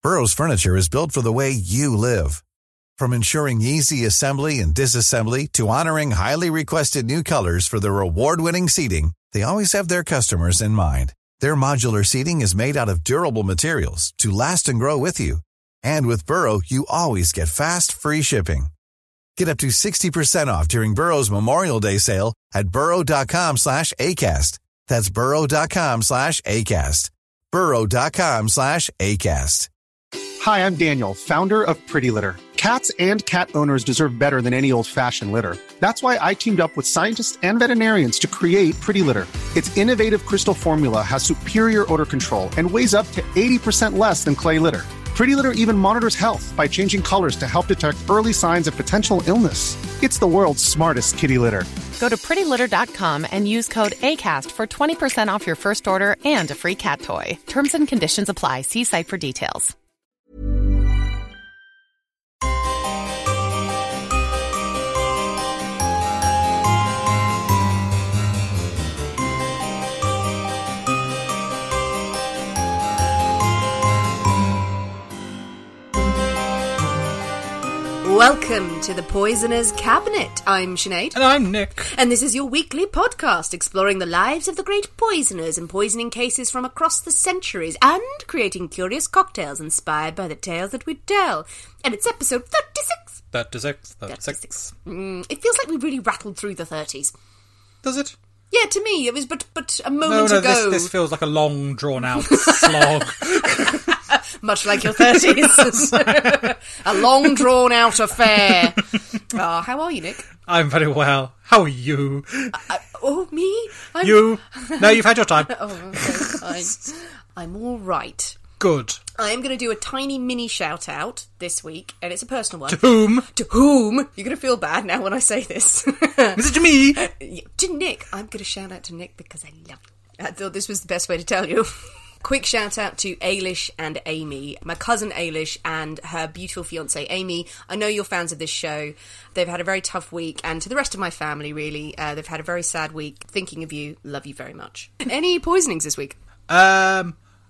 Burrow's furniture is built for the way you live. From ensuring easy assembly and disassembly to honoring highly requested new colors for their award-winning seating, they always have their customers in mind. Their modular seating is made out of durable materials to last and grow with you. And with Burrow, you always get fast, free shipping. Get up to 60% off during Burrow's Memorial Day sale at burrow.com/ACAST. That's burrow.com/ACAST. burrow.com/ACAST. Hi, I'm Daniel, founder of Pretty Litter. Cats and cat owners deserve better than any old-fashioned litter. That's why I teamed up with scientists and veterinarians to create Pretty Litter. Its innovative crystal formula has superior odor control and weighs up to 80% less than clay litter. Pretty Litter even monitors health by changing colors to help detect early signs of potential illness. It's the world's smartest kitty litter. Go to prettylitter.com and use code ACAST for 20% off your first order and a free cat toy. Terms and conditions apply. See site for details. Welcome to the Poisoner's Cabinet. I'm Sinead. And I'm Nick. And this is your weekly podcast exploring the lives of the great poisoners and poisoning cases from across the centuries and creating curious cocktails inspired by the tales that we tell. And it's episode 36. 36. It feels like we really rattled through the 30s. Does it? Yeah, to me, it was but a moment No, ago. this feels like a long, drawn-out slog. Much like your 30s. A long, drawn-out affair. Oh, how are you, Nick? I'm very well. How are you? Me? You? No, you've had your time. Oh, okay, fine. I'm all right. Good. I am going to do a tiny mini shout-out this week, and it's a personal one. To whom? To whom? You're going to feel bad now when I say this. Is it to me? To Nick. I'm going to shout out to Nick because I love you. I thought this was the best way to tell you. Quick shout out to Ailish and Amy, my cousin Ailish and her beautiful fiance Amy. I know you're fans of this show. They've had a very tough week, and to the rest of my family, really, they've had a very sad week. Thinking of you, love you very much. Any poisonings this week? No.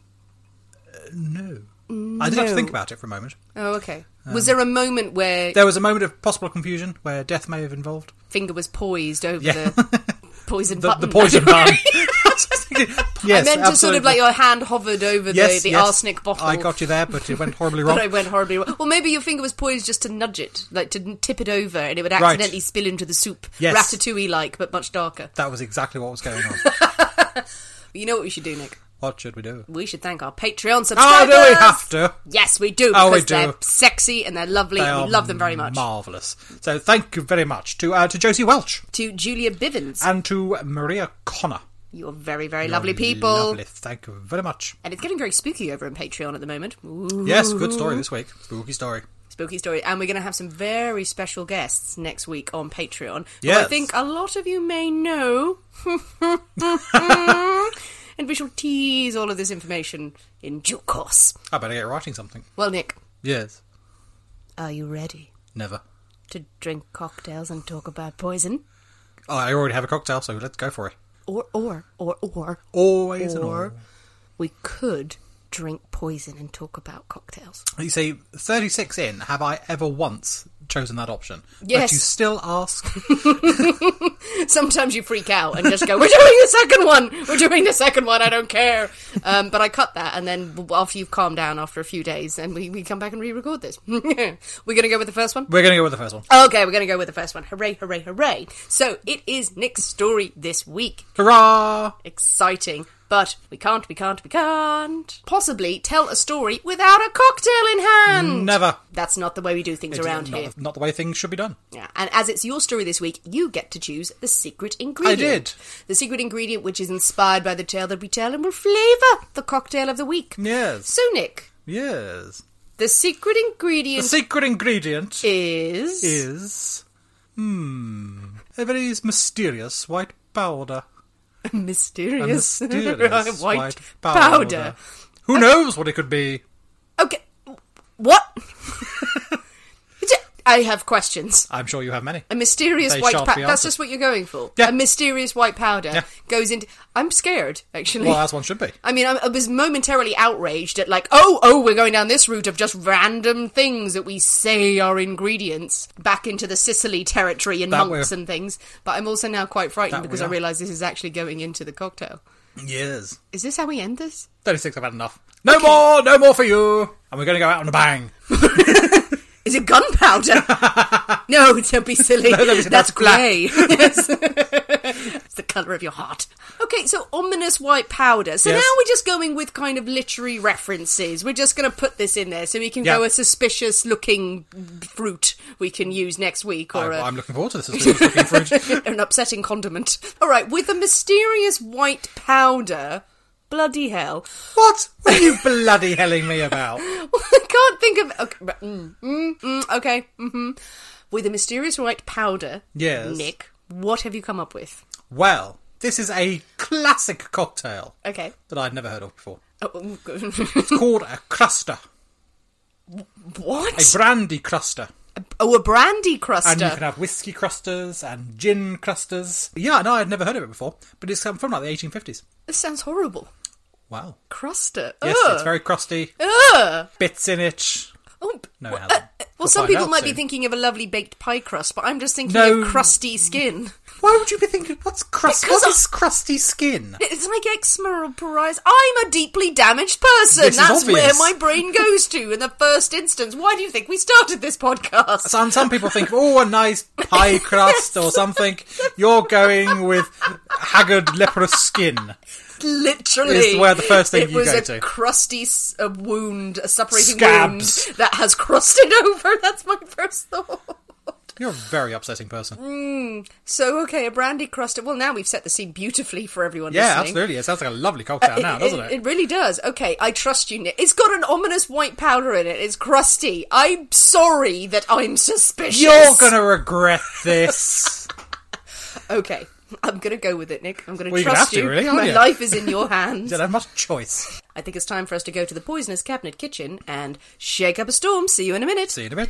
I did have to think about it for a moment. Oh, okay. Was there a moment where... There was a moment of possible confusion where death may have involved. Finger was poised over the poison button. The poison button. Yes, I meant to sort of like your hand hovered over the arsenic bottle. I got you there, but it went horribly wrong. But I went horribly wrong. Well, maybe your finger was poised just to nudge it, like to tip it over, and it would accidentally spill into the soup. Yes. Ratatouille-like, but much darker. That was exactly what was going on. You know what we should do, Nick? What should we do? We should thank our Patreon subscribers. Oh, do we have to? Yes, we do, because they're sexy and they're lovely, and we love them very much. Marvellous. So thank you very much to Josie Welch. To Julia Bivens. And to Maria Connor. You're very, very lovely people. Lovely, thank you very much. And it's getting very spooky over on Patreon at the moment. Ooh. Yes, good story this week. Spooky story. Spooky story. And we're going to have some very special guests next week on Patreon. Yes. Who I think a lot of you may know. And we shall tease all of this information in due course. I better get writing something. Well, Nick. Yes. Are you ready? Never. To drink cocktails and talk about poison? Oh, I already have a cocktail, so let's go for it. Or. Always or we could drink poison and talk about cocktails. You see, 36 in, have I ever once chosen that option? Yes. But you still ask. Sometimes you freak out and just go, we're doing the second one, I don't care. But I cut that, and then after you've calmed down after a few days, and we come back and re-record this. We're going to go with the first one? We're going to go with the first one. Okay, we're going to go with the first one. Hooray, hooray, hooray. So, it is Nick's story this week. Hurrah! Exciting. But we can't possibly tell a story without a cocktail in hand. Never. That's not the way we do things around here. Not the way things should be done. Yeah, and as it's your story this week, you get to choose the secret ingredient. I did. The secret ingredient which is inspired by the tale that we tell and will flavour the cocktail of the week. Yes. So, Nick. Yes. The secret ingredient... The secret ingredient... Is... a very mysterious white powder. Mysterious white powder. Who knows what it could be? Okay. What? I have questions. I'm sure you have many. A mysterious They white shan't powder. be That's answered. just what you're going for. Yeah. A mysterious white powder goes into... I'm scared, actually. Well, as one should be. I mean, I was momentarily outraged at like, oh, we're going down this route of just random things that we say are ingredients back into the Sicily territory and That monks we're- and things. But I'm also now quite frightened That because we I are. realise this is actually going into the cocktail. Yes. Is this how we end this? 36, I've had enough. No more for you. And we're going to go out on a bang. Is it gunpowder? No, don't be silly. No, don't be silly. That's That's black. grey. Yes. It's the colour of your heart. Okay, so ominous white powder. So Yes. now we're just going with kind of literary references. We're just going to put this in there so we can Yeah. go a suspicious looking fruit we can use next week, or I'm looking forward to this. It's looking fruit. an upsetting condiment. All right, with a mysterious white powder. Bloody hell. What? What are you bloody helling me about? I can't think of... Okay, okay. With a mysterious white powder, Yes. Nick, what have you come up with? Well, this is a classic cocktail Okay. that I'd never heard of before. Oh, It's called a cruster. what? A brandy cruster. Oh, a brandy cruster. And you can have whiskey crusters and gin crusters. Yeah, no, I'd never heard of it before. But it's from like the 1850s. This sounds horrible. Wow. Cruster. Yes, Ugh. it's very crusty. Ugh. Bits in it. Oh, No, it hasn't. well, We'll some find people out might be soon. thinking of a lovely baked pie crust, but I'm just thinking No. of crusty skin. Why would you be thinking, what's crust? Because What is crusty skin? It's like eczema or psoriasis. I'm a deeply damaged person. This is That's where obvious. my brain goes to in the first instance. Why do you think we started this podcast? Some people think, oh, a nice pie crust or something. You're going with haggard, leprous skin. Literally, Is where the first thing it you was go a to. crusty wound, a separating Scabs. wound that has crusted over. That's my first thought. You're a very upsetting person. So, okay, a brandy crust. Well, now we've set the scene beautifully for everyone Yeah, listening. absolutely. It sounds like a lovely cocktail now, doesn't it? It really does. Okay, I trust you, Nick. It's got an ominous white powder in it. It's crusty. I'm sorry that I'm suspicious. You're gonna regret this. Okay, I'm gonna go with it, Nick. I'm gonna Well, you're gonna trust have to, you. really, aren't My you? life is in your hands. You don't have much choice. I think it's time for us to go to the Poisonous Cabinet Kitchen and shake up a storm. See you in a minute. See you in a bit.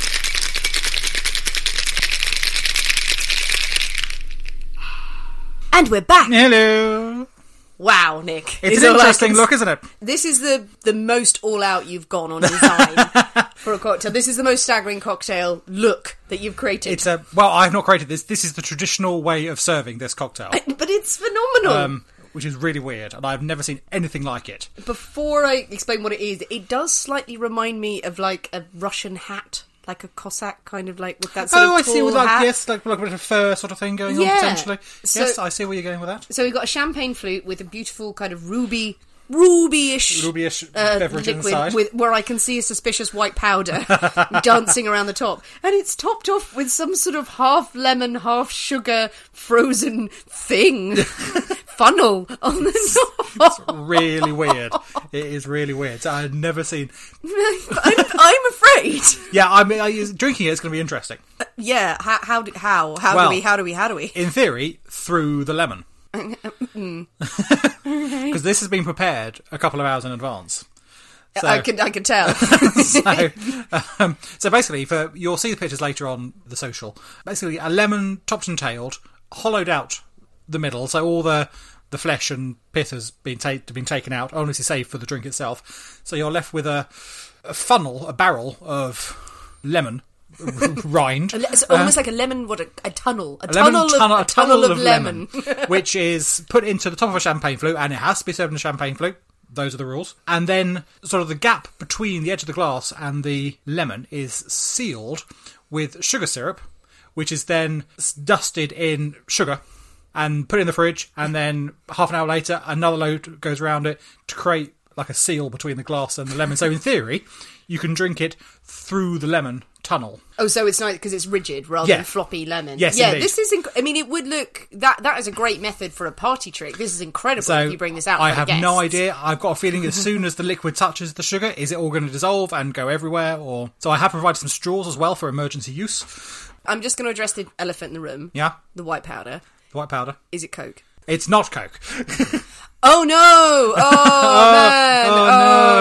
And we're back. Hello. Wow, Nick. It's is an all I interesting can look, isn't it? This is the most all-out you've gone on design for a cocktail. This is the most staggering cocktail look that you've created. It's a well, I've not created this. This is the traditional way of serving this cocktail, But it's phenomenal. which is really weird, and I've never seen anything like it. Before I explain what it is, it does slightly remind me of like a Russian hat, like a Cossack kind of like with that sort of I see. tall With like hat. yes, like a bit of fur sort of thing going Yeah. on potentially. So- Yes, I see where you're going with that. So we've got a champagne flute with a beautiful kind of ruby-ish Ruby-ish beverage liquid inside. with where I can see a suspicious white powder dancing around the top, and it's topped off with some sort of half lemon, half sugar frozen thing funnel on the top. Really weird. It is really weird. So I've never seen. I'm afraid. Yeah, I mean, drinking it is going to be interesting. Yeah. How do we? In theory, through the lemon. Because this has been prepared a couple of hours in advance. So, I can tell. so basically, you'll see the pictures later on the social. Basically, a lemon topped and tailed, hollowed out the middle, so all the flesh and pith has been taken out, only to save for the drink itself. So you're left with a barrel of lemon rind. It's almost like a lemon. What a tunnel. A tunnel tunnel of lemon. Which is put into the top of a champagne flute, and it has to be served in a champagne flute. Those are the rules. And then sort of the gap between the edge of the glass and the lemon is sealed with sugar syrup, which is then dusted in sugar and put in the fridge, and then half an hour later another load goes around it to create like a seal between the glass and the lemon. So in theory, you can drink it through the lemon tunnel. Oh, so it's nice because it's rigid rather than floppy lemon. Yes, yeah. indeed. This is. I mean, it would look that is a great method for a party trick. This is incredible. So if you bring this out. I for have the no guests. idea. I've got a feeling as soon as the liquid touches the sugar, is it all going to dissolve and go everywhere? Or so I have provided some straws as well for emergency use. I'm just going to address the elephant in the room. Yeah, The white powder. the white powder. Is it Coke? It's not Coke. Oh no! Oh man! Oh, no.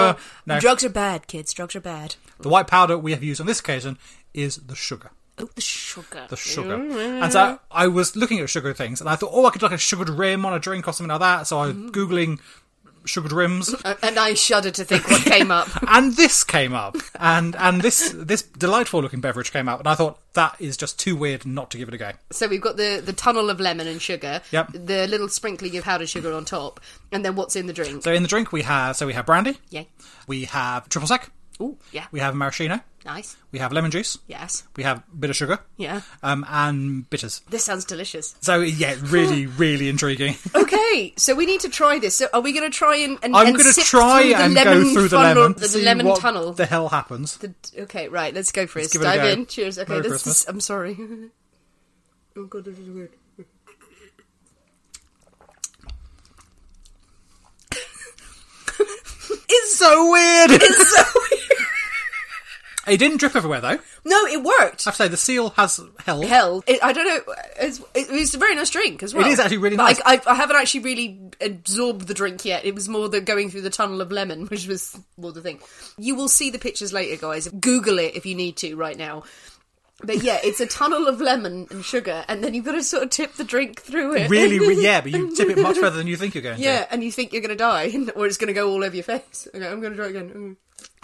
No. Drugs are bad, kids. Drugs are bad. The white powder we have used on this occasion is the sugar. Oh, the sugar. The sugar. And so I was looking at sugar things, and I thought, I could do like a sugared rim on a drink or something like that. So I was Googling sugared rims. And I shudder to think what came up. And this came up. And this delightful looking beverage came up. And I thought, that is just too weird not to give it a go. So we've got the tunnel of lemon and sugar. Yep. The little sprinkling of powdered sugar on top. And then what's in the drink? So in the drink we have brandy. Yeah. We have triple sec. Ooh, yeah. We have maraschino. Nice. We have lemon juice. Yes. We have a bit of sugar. Yeah. And bitters. This sounds delicious. So, yeah, really, really intriguing. Okay, so we need to try this. So are we going to try and I'm going to try and go through the lemon. The lemon what tunnel. The hell happens. Okay, right, let's go for it. Give it a Dive go. in. Cheers. Okay, Merry this Christmas. is... I'm sorry. Oh, God, this is weird. It's so weird. It's so weird. It didn't drip everywhere, though. No, it worked. I have to say, the seal has held. I don't know. It was a very nice drink as well. It is actually really But nice. I haven't actually really absorbed the drink yet. It was more the going through the tunnel of lemon, which was more the thing. You will see the pictures later, guys. Google it if you need to right now. But yeah, it's a tunnel of lemon and sugar, and then you've got to sort of tip the drink through it. Yeah, but you tip it much further than you think you're going to. Yeah, and you think you're going to die, or it's going to go all over your face. Okay, I'm going to try again.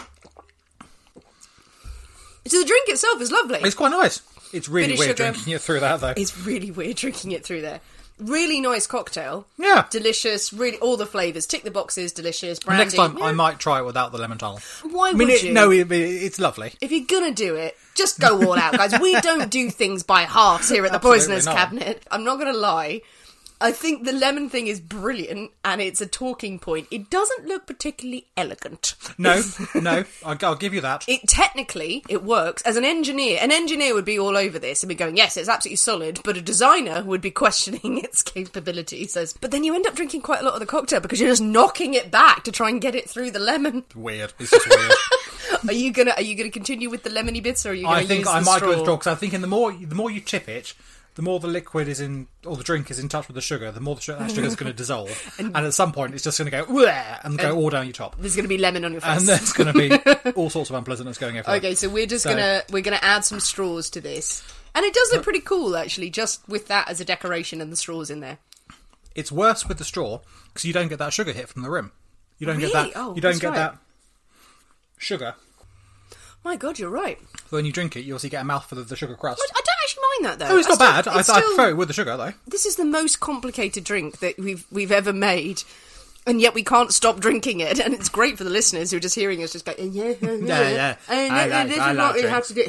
So the drink itself is lovely. It's quite nice. It's really Bit of weird sugar. drinking it through that, though. It's really weird drinking it through there. Really nice cocktail. Yeah. Delicious, really, all the flavours. Tick the boxes, delicious. And Brandy. next time, yeah. I might try it without the lemon tunnel. Why would you? No, it's lovely. If you're gonna do it, just go all out, guys. We don't do things by halves here at the Absolutely Poisoners not. Cabinet. I'm not gonna lie. I think the lemon thing is brilliant, and it's a talking point. It doesn't look particularly elegant. No, I'll give you that. Technically, it works. As an engineer would be all over this and be going, yes, it's absolutely solid, but a designer would be questioning its capabilities. But then you end up drinking quite a lot of the cocktail because you're just knocking it back to try and get it through the lemon. Weird. It's just weird. Are you gonna continue with the lemony bits, or are you gonna I think use I the might straw? go with straw, because I think the more you tip it, the more the liquid is in, or the drink is in touch with the sugar, the more that sugar is going to dissolve. and at some point, it's just going to go, "Wah," and go all down your top. There's going to be lemon on your face. And there's going to be all sorts of unpleasantness going everywhere. Okay, so we're gonna add some straws to this. And it does look pretty cool, actually, just with that as a decoration and the straws in there. It's worse with the straw, because you don't get that sugar hit from the rim. You don't get Really? that. Oh, you don't that's get right. that sugar. My God, you're right. When you drink it, you also get a mouthful of the sugar crust. I don't actually mind that, though. Oh, it's not bad. I still- prefer it with the sugar, though. This is the most complicated drink that we've ever made, and yet we can't stop drinking it. And it's great for the listeners who are just hearing us just go, yeah. Yeah. And this is what we have to do.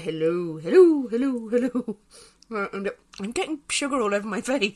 Hello. And I'm getting sugar all over my face.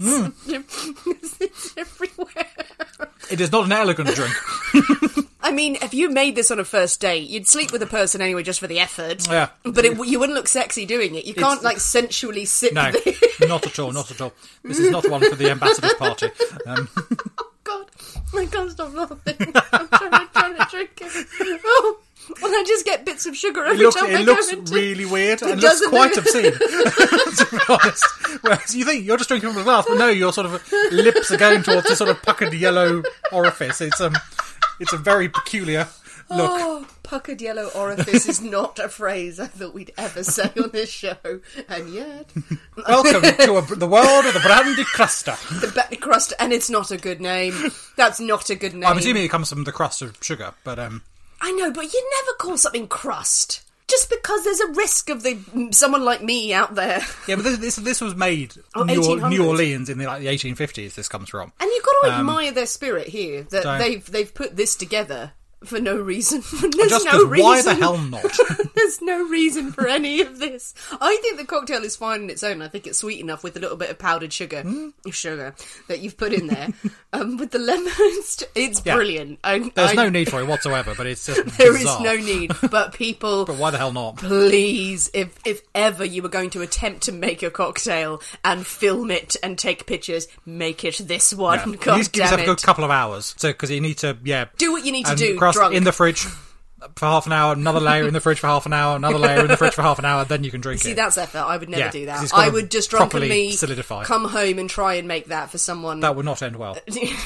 It's everywhere. It is not an elegant drink. I mean, if you made this on a first date, you'd sleep with a person anyway just for the effort. Yeah. But you wouldn't look sexy doing it. You can't, sensually sit No, there. not at all. This is not one for the ambassador's party. Oh, God. I can't stop laughing. I'm trying to drink it. Oh, well, I just get bits of sugar every time I It go looks into really weird and looks doesn't quite it? obscene, to be honest. Whereas you think you're just drinking from a glass, but no, your sort of lips are going towards this sort of puckered yellow orifice. It's a very peculiar look. Oh, puckered yellow orifice is not a phrase I thought we'd ever say on this show, and yet Welcome to the world of the brandy cruster. the Betty Crust, and it's not a good name. That's not a good name. I'm assuming it comes from the crust of sugar, but I know, but you never call something crust. Just because there's a risk of someone like me out there. yeah, but this was made Oh, New 1800s. Orleans in the 1850s. This comes from. And you've got to admire their spirit here, that So- they've put this together for no reason. There's Just no 'cause reason. why the hell not? There's no reason for any of this. I think the cocktail is fine on its own. I think it's sweet enough with a little bit of powdered sugar that you've put in there. With the lemon, it's Yeah. brilliant. There's no need for it whatsoever, but it's just There is bizarre. no need. But people, But why the hell not? please, if ever you were going to attempt to make a cocktail and film it and take pictures, make it this one. Yeah. God You need to give damn yourself a it. good couple of hours. So, because you need to, Do what you need to and do, crust drunk. in the fridge for half an hour, another layer in the fridge for half an hour, another layer in the fridge for half an hour, then you can drink it. See, that's effort. I would never do 'cause it's that. gotta I would just properly drunkenly solidify. come home and try and make that for someone. That would not end well.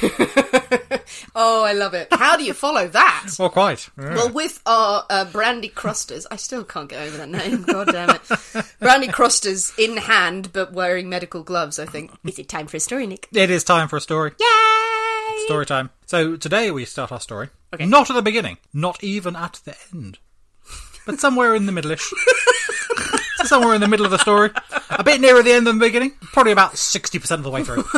Oh, I love it. How do you follow that? Well, quite. Yeah. Well, with our Brandy Crusters, I still can't get over that name, god damn it. Brandy Crusters in hand, but wearing medical gloves, I think. Is it time for a story, Nick? It is time for a story. Yay! Story time. So today we start our story. Okay. Not at the beginning. Not even at the end. But somewhere in the middle-ish. So somewhere in the middle of the story. A bit nearer the end than the beginning. Probably about 60% of the way through.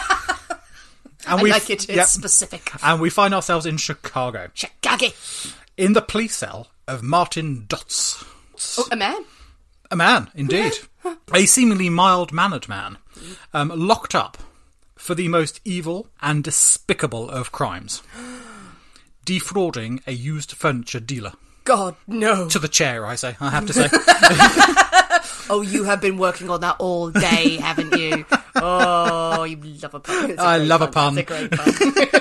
And I like it. It's specific. And we find ourselves in Chicago. Chicago. In the police cell of Martin Dotz. Oh, a man? A man, indeed. A seemingly mild-mannered man. Locked up for the most evil and despicable of crimes. Defrauding a used furniture dealer. God, no. To the chair, I say. I have to say. Oh, you have been working on that all day, haven't you? Oh, you love a pun. I love a pun. It's a great pun.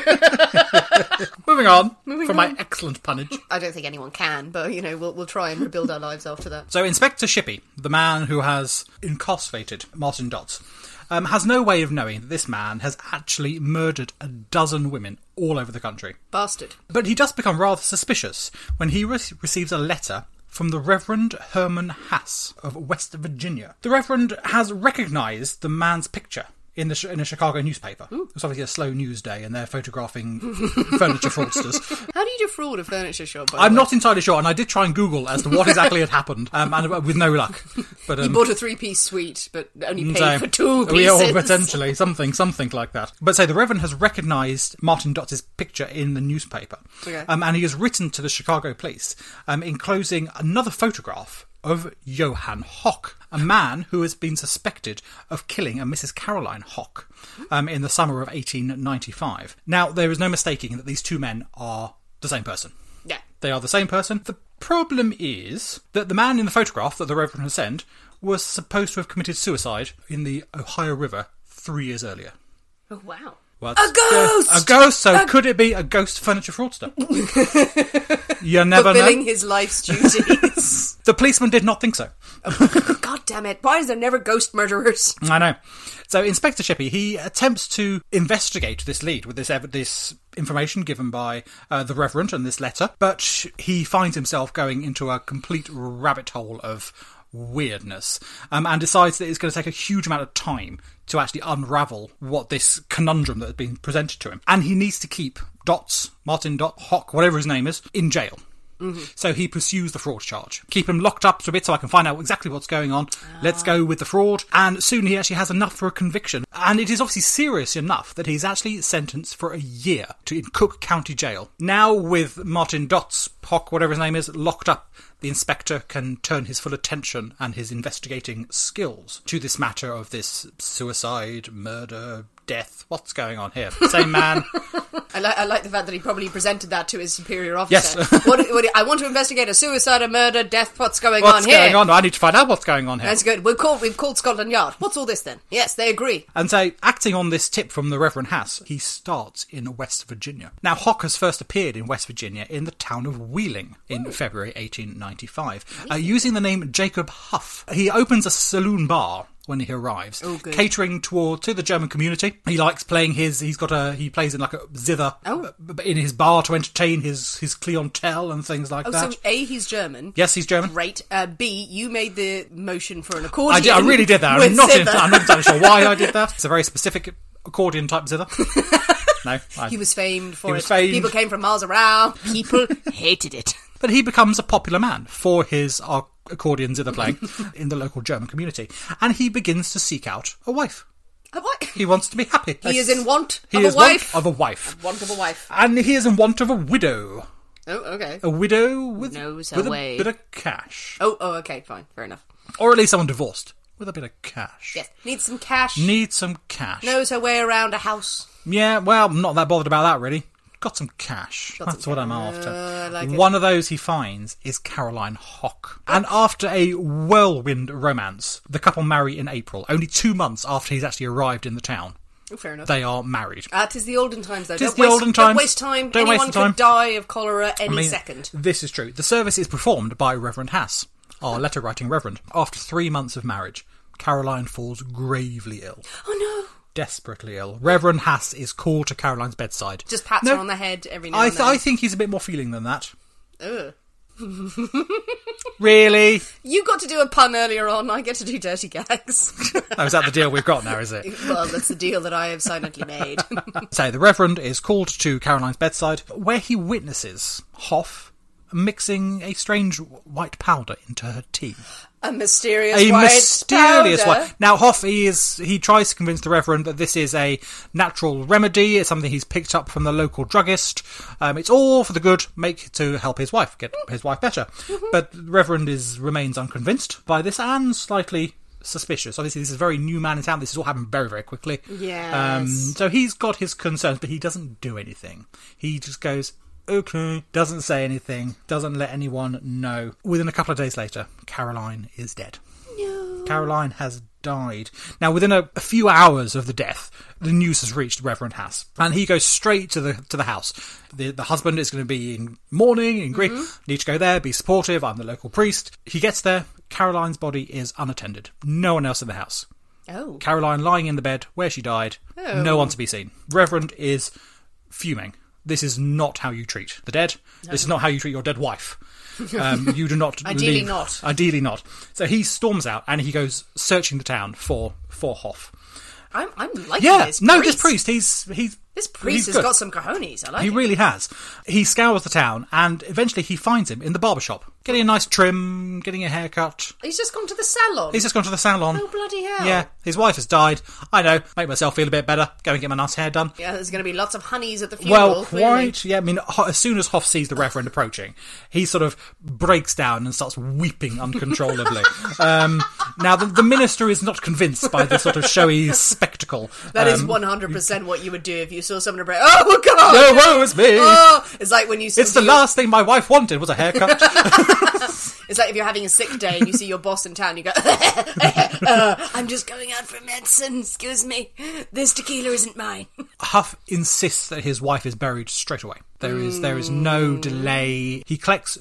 Moving on from my excellent punnage. I don't think anyone can, but, we'll try and rebuild our lives after that. So Inspector Shippey, the man who has incarcerated Martin Dotz, has no way of knowing that this man has actually murdered a dozen women all over the country. Bastard. But he does become rather suspicious when he receives a letter from the Reverend Herman Hass of West Virginia. The Reverend has recognised the man's picture in a Chicago newspaper. Ooh. It's obviously a slow news day and they're photographing furniture fraudsters. How do you defraud a furniture shop? I'm not entirely sure, and I did try and Google as to what exactly had happened, and with no luck. But he bought a 3-piece suite, but only paid for 2 pieces. Yeah, potentially, something like that. But the Reverend has recognised Martin Dotz's picture in the newspaper, okay. And he has written to the Chicago police, enclosing another photograph of Johann Hock, a man who has been suspected of killing a Mrs. Caroline Hock in the summer of 1895. Now, there is no mistaking that these two men are the same person. Yeah. They are the same person. The problem is that the man in the photograph that the Reverend has sent was supposed to have committed suicide in the Ohio River 3 years earlier. Oh, wow. Well, a ghost! A ghost, so could it be a ghost furniture fraudster? You never know. Fulfilling his life's duties. The policeman did not think so. Oh, God damn it. Why is there never ghost murderers? I know. So Inspector Shippey, he attempts to investigate this lead with this information given by the Reverend and this letter, but he finds himself going into a complete rabbit hole of weirdness, and decides that it's going to take a huge amount of time to actually unravel what this conundrum that has been presented to him. And he needs to keep Martin Hock, whatever his name is, in jail. Mm-hmm. So he pursues the fraud charge. Keep him locked up for a bit so I can find out exactly what's going on. Let's go with the fraud. And soon he actually has enough for a conviction. And it is obviously serious enough that he's actually sentenced for a year in Cook County Jail. Now with Martin Hock, whatever his name is, locked up, the inspector can turn his full attention and his investigating skills to this matter of this suicide, murder, death. What's going on here? Same man. I like the fact that he probably presented that to his superior officer. Yes. I want to investigate a suicide, a murder, death. What's going on here? What's going on? I need to find out what's going on here. That's good. We've called Scotland Yard. What's all this then? Yes, they agree. And so, acting on this tip from the Reverend Hass, he starts in West Virginia. Now, Hock has first appeared in West Virginia in the town of Wheeling in February 1895, using the name Jacob Huff. He opens a saloon bar when he arrives, catering to the German community. He likes playing he plays in like a zither in his bar to entertain his clientele and things like that. So A, he's German. Yes, he's German. Great. B, you made the motion for an accordion. I really did that. I'm not entirely sure why I did that. It's a very specific accordion type zither. No. He was famed for it. Famed. People came from miles around. People hated it. But he becomes a popular man for his accordion zither playing in the local German community. And he begins to seek out a wife. A what? He wants to be happy. He is in want of a wife? Want of a wife. Want of a wife. And he is in want of a widow. Oh, okay. A widow with a bit of cash. Oh, okay, fine. Fair enough. Or at least someone divorced with a bit of cash. Yes. Needs some cash. Knows her way around a house. Yeah, well, I'm not that bothered about that, really. Got some cash. That's what I'm after. I like it. One of those he finds is Caroline Hock. And after a whirlwind romance, the couple marry in April, only 2 months after he's actually arrived in the town. Fair enough. They are married. 'Tis the olden times, though. Tis the olden times. Don't waste time. Don't Anyone waste the time. could die of cholera any second. This is true. The service is performed by Reverend Haas, our letter-writing reverend. After 3 months of marriage, Caroline falls gravely ill. Oh, no. Desperately ill. Reverend Haas is called to Caroline's bedside. Just pats her on the head every now and then. I think he's a bit more feeling than that. Ugh. Really? You got to do a pun earlier on, I get to do dirty gags. Oh, is that the deal we've got now, is it? Well, that's the deal that I have silently made. So, the Reverend is called to Caroline's bedside, where he witnesses Hoff mixing a strange white powder into her tea. A mysterious powder. Now, Hoff, he tries to convince the Reverend that this is a natural remedy. It's something he's picked up from the local druggist. It's all for the good, to help his wife, get his wife better. But the Reverend remains unconvinced by this and slightly suspicious. Obviously, this is a very new man in town. This has all happened very, very quickly. Yes. So he's got his concerns, but he doesn't do anything. He just goes, okay, doesn't say anything, doesn't let anyone know. Within a couple of days later, Caroline is dead. No. Caroline has died. Now, within a few hours of the death, the news has reached Reverend Haas, and he goes straight to the house. The husband is going to be in mourning, in grief. Need to go there, be supportive. I'm the local priest. He gets there. Caroline's body is unattended. No one else in the house. Oh. Caroline lying in the bed where she died. Oh. No one to be seen. Reverend is fuming. This is not how you treat the dead. No. This is not how you treat your dead wife. You do not Ideally leave. not. Ideally not. So he storms out and he goes searching the town for Hoff. I'm liking this. No, priest. this priest, This priest has got some cojones. I like it. He really has. He scours the town and eventually he finds him in the barber shop, getting a nice trim, getting a haircut. He's just gone to the salon. Oh, bloody hell. Yeah, his wife has died. I know, make myself feel a bit better. Go and get my nice hair done. Yeah, there's going to be lots of honeys at the funeral. Well, quite. Yeah, I mean, as soon as Hoff sees the Reverend approaching, he sort of breaks down and starts weeping uncontrollably. Now, the minister is not convinced by the sort of showy spectacle. That is 100% what you would do if you saw someone break. Oh, God! No, woe is me! Oh, it's like when you see... It's the last thing my wife wanted was a haircut. It's like if you're having a sick day and you see your boss in town, you go, I'm just going out for medicine, excuse me. This tequila isn't mine. Huff insists that his wife is buried straight away. There is no delay. He collects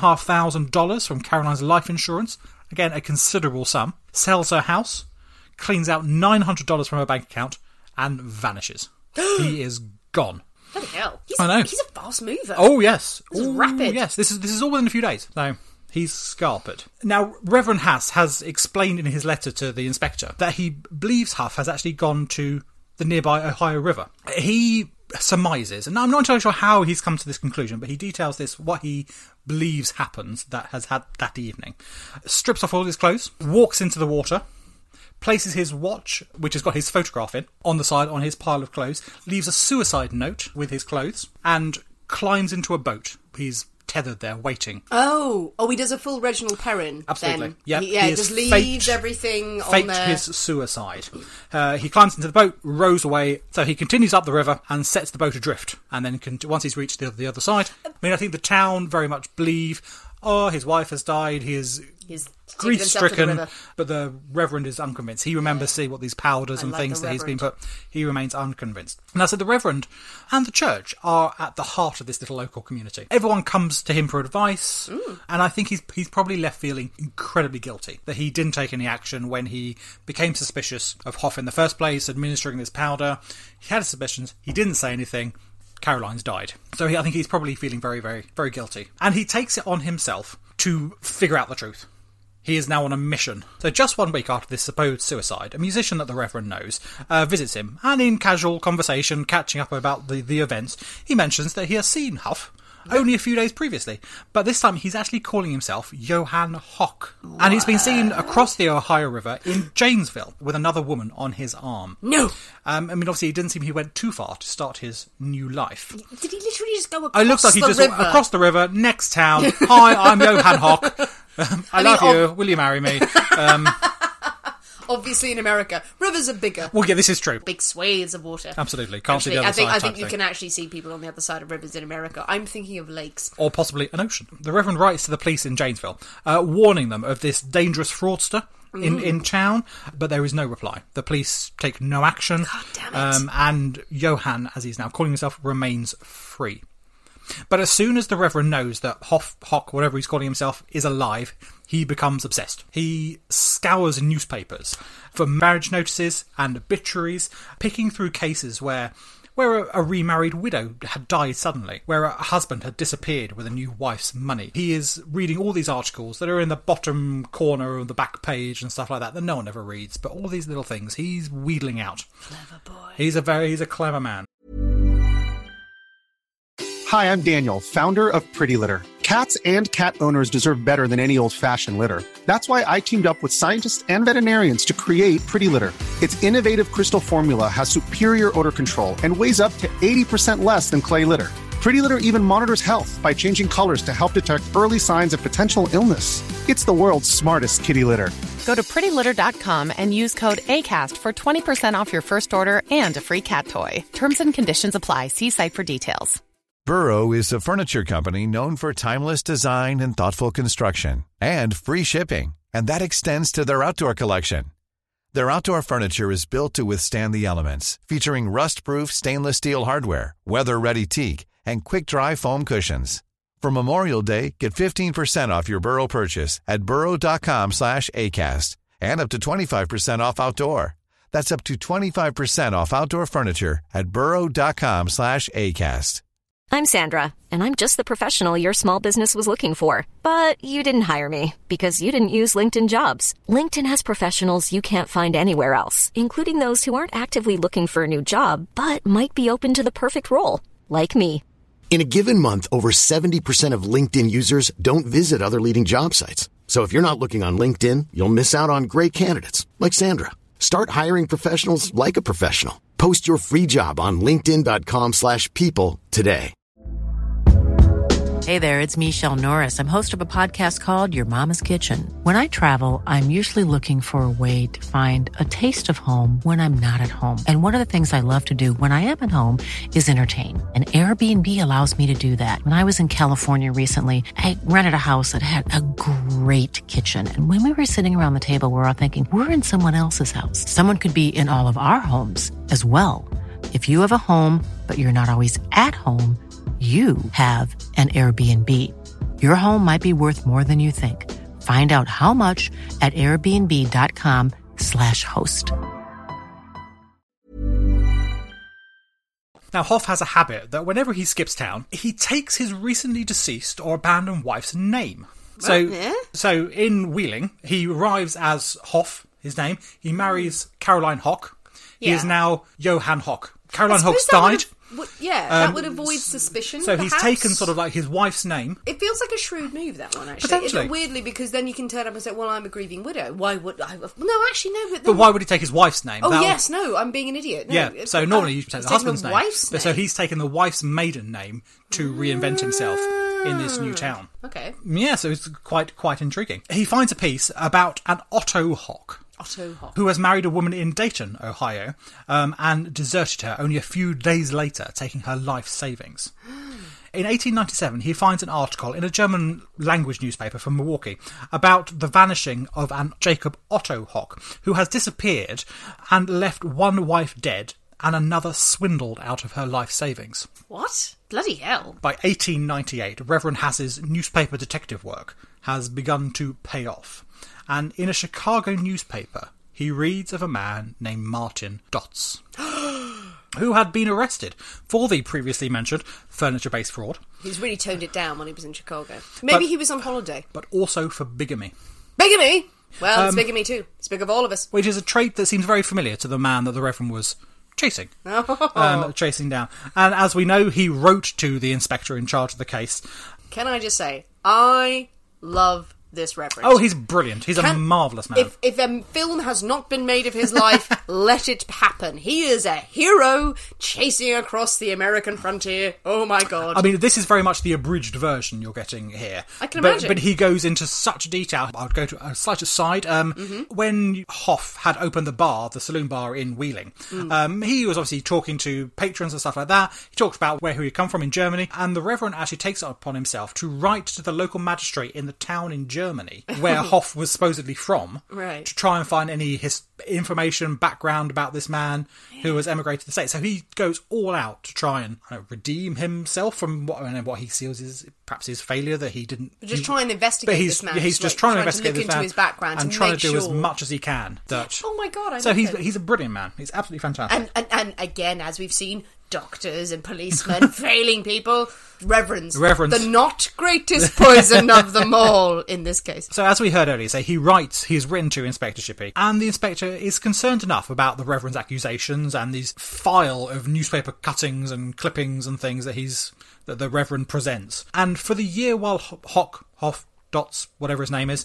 $2,500 from Caroline's life insurance. Again, a considerable sum. Sells her house, cleans out $900 from her bank account, and vanishes. He is gone. Bloody hell. I know. He's a fast mover. Oh, yes. This is rapid. Yes, this is all within a few days. So, he's scarpered. Now, Reverend Haas has explained in his letter to the inspector that he believes Huff has actually gone to the nearby Ohio River. He surmises, and I'm not entirely sure how he's come to this conclusion, but he details what he believes happens that evening. Strips off all his clothes, walks into the water, places his watch, which has got his photograph in, on the side on his pile of clothes, leaves a suicide note with his clothes, and climbs into a boat. He's tethered there, waiting. Oh, he does a full Reginald Perrin. Absolutely. Then. Yep. He just leaves everything on there. Faked his suicide. He climbs into the boat, rows away, so he continues up the river and sets the boat adrift. And then once he's reached the other side, I think the town very much believe, his wife has died, he's grief-stricken, but the Reverend is unconvinced. He remembers seeing what these powders and things that he's been put. He remains unconvinced. Now, so the Reverend and the church are at the heart of this little local community. Everyone comes to him for advice, and I think he's probably left feeling incredibly guilty that he didn't take any action when he became suspicious of Hoff in the first place, administering this powder. He had his suspicions. He didn't say anything. Caroline's died. So I think he's probably feeling very, very, very guilty. And he takes it on himself to figure out the truth. He is now on a mission. So just 1 week after this supposed suicide, a musician that the Reverend knows visits him, and in casual conversation, catching up about the events, he mentions that he has seen Huff only a few days previously, but this time he's actually calling himself Johann Hock. What? And he's been seen across the Ohio River in Janesville with another woman on his arm. No! Obviously it didn't seem he went too far to start his new life. Did he literally just go across It looks like he just river? Went across the river, next town. Hi, I'm Johann Hock. I love you. Will you marry me? Obviously in America, rivers are bigger. Well, yeah, this is true. Big swathes of water. Absolutely. Can't see the other side. I think you can actually see people on the other side of rivers in America. I'm thinking of lakes. Or possibly an ocean. The Reverend writes to the police in Janesville, warning them of this dangerous fraudster in town, but there is no reply. The police take no action. God damn it. And Johann, as he's now calling himself, remains free. But as soon as the Reverend knows that Hock, whatever he's calling himself, is alive, he becomes obsessed. He scours newspapers for marriage notices and obituaries, picking through cases where a remarried widow had died suddenly, where a husband had disappeared with a new wife's money. He is reading all these articles that are in the bottom corner of the back page and stuff like that no one ever reads, but all these little things he's wheedling out. Clever boy. He's a clever man. Hi, I'm Daniel, founder of Pretty Litter. Cats and cat owners deserve better than any old-fashioned litter. That's why I teamed up with scientists and veterinarians to create Pretty Litter. Its innovative crystal formula has superior odor control and weighs up to 80% less than clay litter. Pretty Litter even monitors health by changing colors to help detect early signs of potential illness. It's the world's smartest kitty litter. Go to prettylitter.com and use code ACAST for 20% off your first order and a free cat toy. Terms and conditions apply. See site for details. Burrow is a furniture company known for timeless design and thoughtful construction, and free shipping, and that extends to their outdoor collection. Their outdoor furniture is built to withstand the elements, featuring rust-proof stainless steel hardware, weather-ready teak, and quick-dry foam cushions. For Memorial Day, get 15% off your Burrow purchase at burrow.com/ACAST, and up to 25% off outdoor. That's up to 25% off outdoor furniture at burrow.com/ACAST. I'm Sandra, and I'm just the professional your small business was looking for. But you didn't hire me because you didn't use LinkedIn Jobs. LinkedIn has professionals you can't find anywhere else, including those who aren't actively looking for a new job, but might be open to the perfect role, like me. In a given month, over 70% of LinkedIn users don't visit other leading job sites. So if you're not looking on LinkedIn, you'll miss out on great candidates, like Sandra. Start hiring professionals like a professional. Post your free job on linkedin.com/people today. Hey there, it's Michelle Norris. I'm host of a podcast called Your Mama's Kitchen. When I travel, I'm usually looking for a way to find a taste of home when I'm not at home. And one of the things I love to do when I am at home is entertain. And Airbnb allows me to do that. When I was in California recently, I rented a house that had a great kitchen. And when we were sitting around the table, we were all thinking, we're in someone else's house. Someone could be in all of our homes as well. If you have a home, but you're not always at home, you have an Airbnb. Your home might be worth more than you think. Find out how much at airbnb.com/host. Now, Hoff has a habit that whenever he skips town, he takes his recently deceased or abandoned wife's name. So in Wheeling, he arrives as Hoff, his name. He marries Caroline Hock. He is now Johann Hock. Caroline Hock's died. That would avoid suspicion. So perhaps. He's taken sort of like his wife's name. It feels like a shrewd move, that one, actually. Potentially. Weirdly, because then you can turn up and say, well, I'm a grieving widow. Why would I? No, actually, no. But why would he take his wife's name? No, I'm being an idiot. No, yeah, so normally you take the husband's name. Wife's name. So he's taken the wife's maiden name to reinvent himself in this new town. Okay. Yeah, so it's quite intriguing. He finds a piece about an Otto Hock. Who has married a woman in Dayton, Ohio, and deserted her only a few days later, taking her life savings. In 1897, he finds an article in a German language newspaper from Milwaukee about the vanishing of an Jacob Otto Hock, who has disappeared and left one wife dead and another swindled out of her life savings. What? Bloody hell. By 1898, Reverend Hass's newspaper detective work has begun to pay off. And in a Chicago newspaper, he reads of a man named Martin Dotz, who had been arrested for the previously mentioned furniture-based fraud. He's really toned it down when he was in Chicago. Maybe he was on holiday. But also for bigamy. Bigamy? Well, it's bigamy too. It's big of all of us. Which is a trait that seems very familiar to the man that the Reverend was chasing. Chasing down. And as we know, he wrote to the inspector in charge of the case. Can I just say, I love this Reverend. Oh, he's brilliant. He's a marvellous man. If a film has not been made of his life, let it happen. He is a hero chasing across the American frontier. Oh my God. I mean, this is very much the abridged version you're getting here. I can imagine. But he goes into such detail. I'll go to a slight aside. When Hoff had opened the saloon bar in Wheeling, he was obviously talking to patrons and stuff like that. He talked about where he had come from in Germany, and the Reverend actually takes it upon himself to write to the local magistrate in the town in Germany where Hoff was supposedly from, right, to try and find any information, background about this man who has emigrated to the States. So he goes all out to try and redeem himself from what he sees as perhaps his failure that he didn't... Just try and investigate this man. He's just trying to investigate this man. Into his background and trying to do as much as he can. Oh my God, So he's a brilliant man. He's absolutely fantastic. And again, as we've seen, doctors and policemen failing people, reverends, the not greatest poison of them all in this case. So as we heard earlier, he's written to Inspector Shippey, and the inspector is concerned enough about the Reverend's accusations and these file of newspaper cuttings and clippings and things that the Reverend presents. And for the year while Hoff Dots, whatever his name is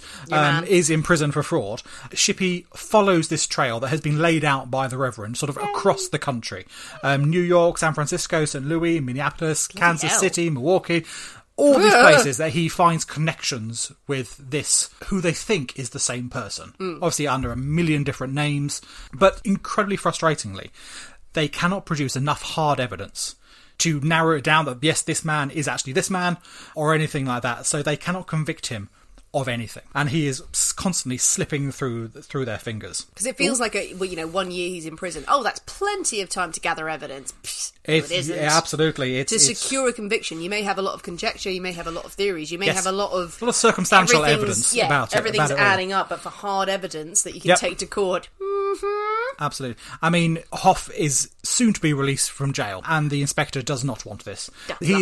in prison for fraud, Shippey follows this trail that has been laid out by the Reverend sort of across the country. New York, San Francisco, St. Louis, Minneapolis, Kansas City, Milwaukee, all these places that he finds connections with this, who they think is the same person. Obviously under a million different names, but incredibly frustratingly, they cannot produce enough hard evidence to narrow it down that, yes, this man is actually this man, or anything like that. So they cannot convict him of anything. And he is constantly slipping through their fingers. Because it feels like, 1 year he's in prison. Oh, that's plenty of time to gather evidence. It isn't. Yeah, absolutely. To secure a conviction, you may have a lot of conjecture, you may have a lot of theories, you may have a lot of circumstantial evidence about it. Everything's adding up, but for hard evidence that you can take to court... Absolutely. I mean, Hoff is soon to be released from jail, and the inspector does not want this. He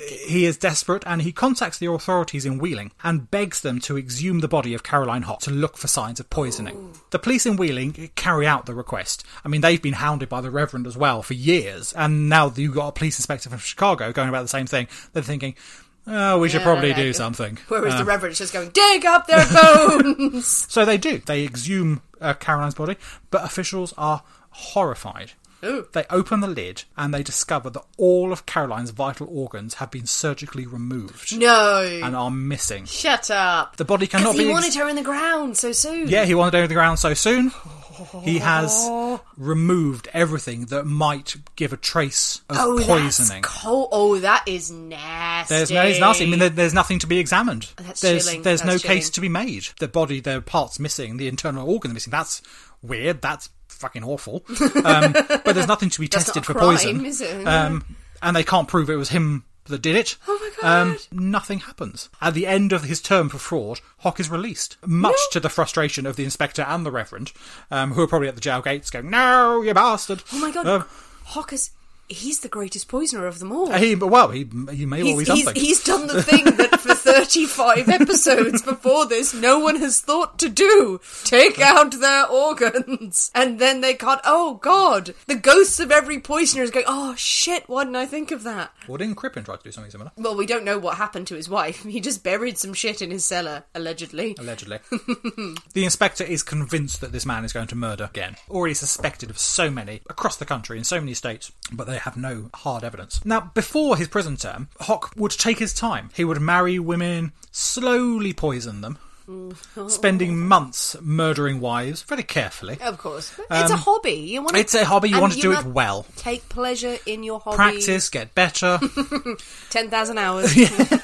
is desperate, and he contacts the authorities in Wheeling and begs them to exhume the body of Caroline Hoff to look for signs of poisoning. Ooh. The police in Wheeling carry out the request. I mean, they've been hounded by the Reverend as well for years, and now you've got a police inspector from Chicago going about the same thing. They're thinking, we should probably do something. Whereas the Reverend's just going, dig up their bones! So they do. They exhume Caroline's body, but officials are horrified. Ooh. They open the lid and they discover that all of Caroline's vital organs have been surgically removed. No. And are missing. Shut up. The body cannot be... Because he wanted her in the ground so soon. Yeah, he wanted her in the ground so soon. He has removed everything that might give a trace of poisoning. That is nasty. There's nasty. I mean, there's nothing to be examined. Chilling. There's no case to be made. The body, the parts missing, the internal organ missing. That's weird. That's fucking awful. But there's nothing to be tested for poison. Is it? And they can't prove it was him that did it. Oh my God. Nothing happens. At the end of his term for fraud, Hock is released, much to the frustration of the inspector and the Reverend, who are probably at the jail gates going, "No, you bastard." Oh my God. Hock he's the greatest poisoner of them all. He may well be something. He's done the thing that for 35 episodes before this, no one has thought to do. Take out their organs. And then they can't... Oh, God. The ghosts of every poisoner is going, oh, shit, why didn't I think of that? Well, didn't Crippen try to do something similar? Well, we don't know what happened to his wife. He just buried some shit in his cellar, allegedly. The inspector is convinced that this man is going to murder again. Already suspected of so many, across the country, in so many states, but they have no hard evidence. Now, before his prison term, Hock would take his time. He would marry women, slowly poison them, spending months murdering wives very carefully. Of course. It's a hobby. It's a hobby. You want to do it well. Take pleasure in your hobby. Practice, get better. 10,000 hours.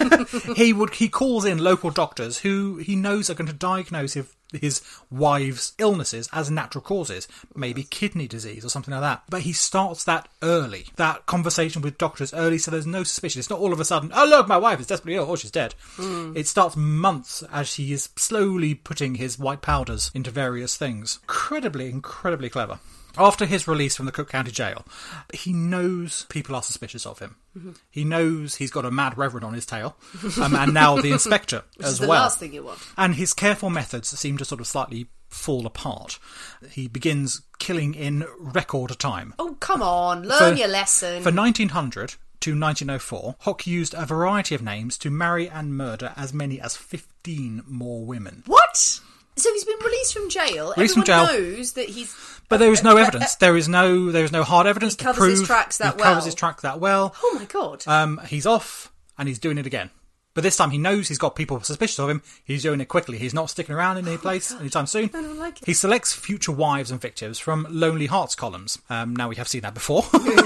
He calls in local doctors who he knows are going to diagnose his wife's illnesses as natural causes, maybe kidney disease or something like that. But he starts that early, that conversation with doctors early, so there's no suspicion. It's not all of a sudden, oh look, my wife is desperately ill, oh she's dead. It starts months as he is slowly putting his white powders into various things. Incredibly clever. After his release from the Cook County Jail, he knows people are suspicious of him. Mm-hmm. He knows he's got a mad Reverend on his tail, and now the inspector as well. The last thing you want. And his careful methods seem to sort of slightly fall apart. He begins killing in record time. Oh, come on, learn your lesson. For 1900, to 1904, Hook used a variety of names to marry and murder as many as 15 more women. What? So he's been released from jail. Everyone knows that he's... But there is no evidence. There is no hard evidence to prove. He covers his tracks that well. He covers his track that well. Oh my God. He's off and he's doing it again. But this time he knows he's got people suspicious of him. He's doing it quickly. He's not sticking around in any place anytime soon. I don't like it. He selects future wives and victims from Lonely Hearts columns. Now, we have seen that before.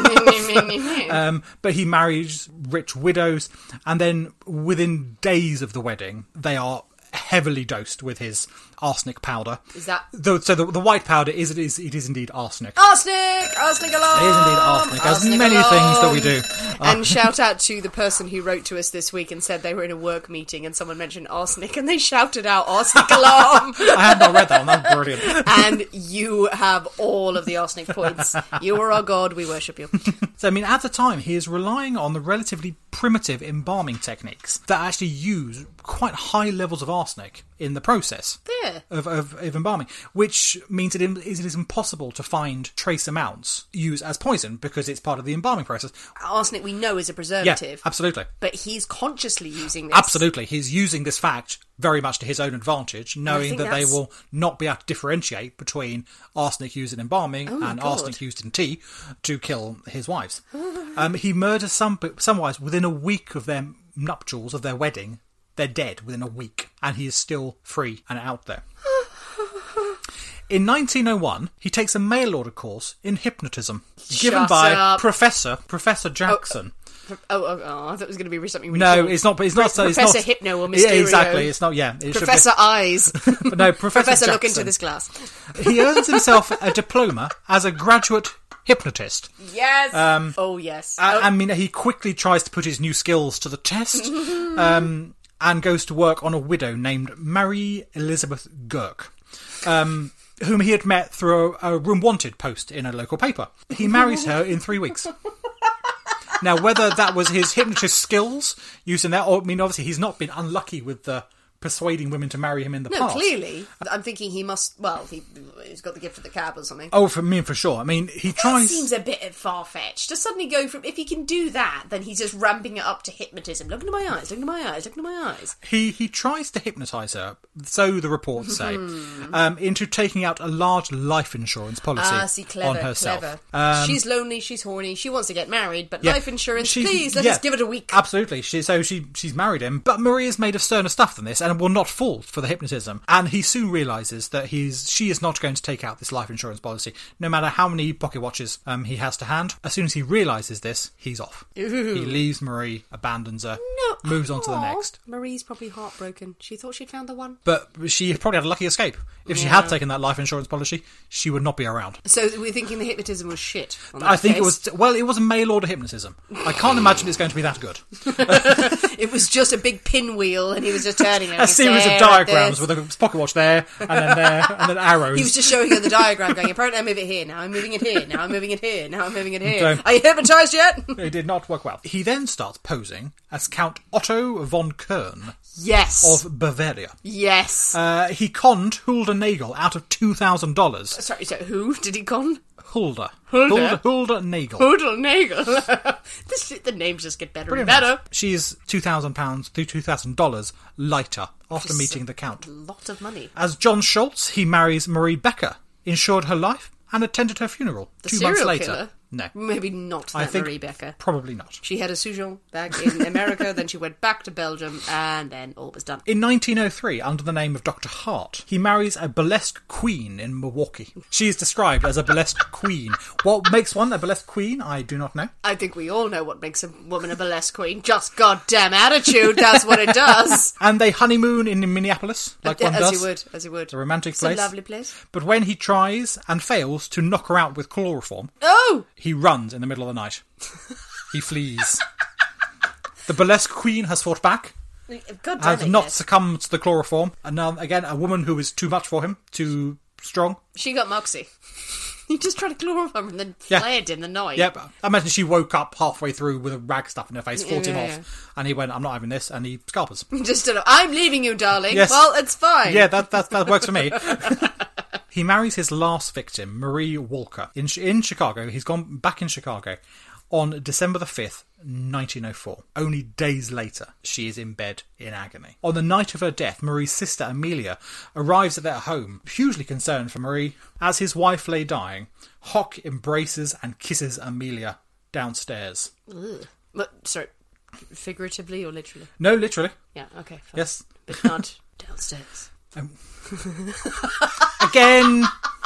But he marries rich widows. And then within days of the wedding, they are heavily dosed with his arsenic powder. Is that... So the white powder, it is indeed arsenic. Arsenic! Arsenic alarm! It is indeed arsenic. As many things that we do. And shout out to the person who wrote to us this week and said they were in a work meeting and someone mentioned arsenic and they shouted out arsenic alarm. I have not read that one. That's brilliant. And you have all of the arsenic points. You are our God. We worship you. So, I mean, at the time, he is relying on the relatively primitive embalming techniques that actually use quite high levels of arsenic in the process of embalming, which means it is impossible to find trace amounts used as poison because it's part of the embalming process. Arsenic we know is a preservative. Yeah, absolutely. But he's consciously using this. Absolutely. He's using this fact very much to his own advantage, knowing that they will not be able to differentiate between arsenic used in embalming and arsenic used in tea to kill his wives. He murders some wives within a week of their nuptials, of their wedding. They're dead within a week, and he is still free and out there. In 1901, he takes a mail-order course in hypnotism, given by Professor Jackson. I thought it was going to be something. No, it's not. It's not. Professor Hypno or Mysterio. Yeah, exactly. It's not. Yeah, it Professor Eyes. But no, Professor look into this glass. He earns himself a diploma as a graduate hypnotist. Yes. Yes. I mean, he quickly tries to put his new skills to the test. And goes to work on a widow named Marie Elizabeth Girk, whom he had met through a Room Wanted post in a local paper. He marries her in 3 weeks. Now, whether that was his hypnotist skills used in that, or, I mean, obviously he's not been unlucky with the persuading women to marry him in the past. No, clearly. I'm thinking he must... Well, he's got the gift of the cab or something. Oh, for sure. I mean, he tries... That seems a bit far-fetched. To suddenly go from... If he can do that, then he's just ramping it up to hypnotism. Look into my eyes, look into my eyes, look into my eyes. He tries to hypnotise her, so the reports say, into taking out a large life insurance policy on herself. Clever. She's lonely, she's horny, she wants to get married, but life insurance, please, let's just give it a week. Absolutely. She's married him, but Marie is made of sterner stuff than this, and will not fall for the hypnotism. And he soon realises that she is not going to take out this life insurance policy, no matter how many pocket watches he has to hand. As soon as he realises this, he's off. Ooh. He leaves Marie, abandons her, moves on to the next. Marie's probably heartbroken. She thought she'd found the one. But she probably had a lucky escape. If she had taken that life insurance policy, she would not be around. So we're thinking the hypnotism was shit. I think it was... Well, it was a mail-order hypnotism. I can't imagine it's going to be that good. It was just a big pinwheel and he was just turning it. A series of diagrams with a pocket watch there, and then arrows. He was just showing her the diagram, going, apparently I move it here, now I'm moving it here, now I'm moving it here, now I'm moving it here. Are you hypnotised yet? It did not work well. He then starts posing as Count Otto von Kern. Yes. Of Bavaria. Yes. He conned Hulda Nagel out of $2,000. Sorry, so who did he con? Hulda Nagel. Hulda Nagel. The names just get better and better. She's £2,000 to $2,000 lighter after meeting the Count. A lot of money. As John Schultz, he marries Marie Becker, insured her life, and attended her funeral. The 2 months later. Killer? No. Maybe not that Marie Becker. Probably not. She had a sojourn back in America, then she went back to Belgium, and then all was done. In 1903, under the name of Dr. Hart, he marries a burlesque queen in Milwaukee. She is described as a burlesque queen. What makes one a burlesque queen, I do not know. I think we all know what makes a woman a burlesque queen. Just goddamn attitude, that's what it does. And they honeymoon in Minneapolis, like one does. As you would. It's a romantic place. It's a lovely place. But when he tries and fails to knock her out with chloroform... Oh! He runs in the middle of the night. He flees. The burlesque queen has fought back. Has not succumbed to the chloroform. And now, again, a woman who is too much for him, too strong. She got moxie. He just tried to chloroform and then fled in the night. Yep. I imagine she woke up halfway through with a rag stuff in her face, fought him off. And he went, I'm not having this. And he scalpers. Just stood up, I'm leaving you, darling. Yes. Well, it's fine. Yeah, that works for me. He marries his last victim, Marie Walker, in Chicago. He's gone back in Chicago On December the 5th, 1904, only days later, she is in bed in agony. On the night of her death, Marie's sister Amelia arrives at their home, hugely concerned for Marie. As his wife lay dying, Hock embraces and kisses Amelia downstairs. Ugh. But, sorry, figuratively or literally? No, literally. Yeah, okay. Fine. Yes. But not downstairs. Again,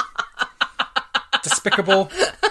despicable.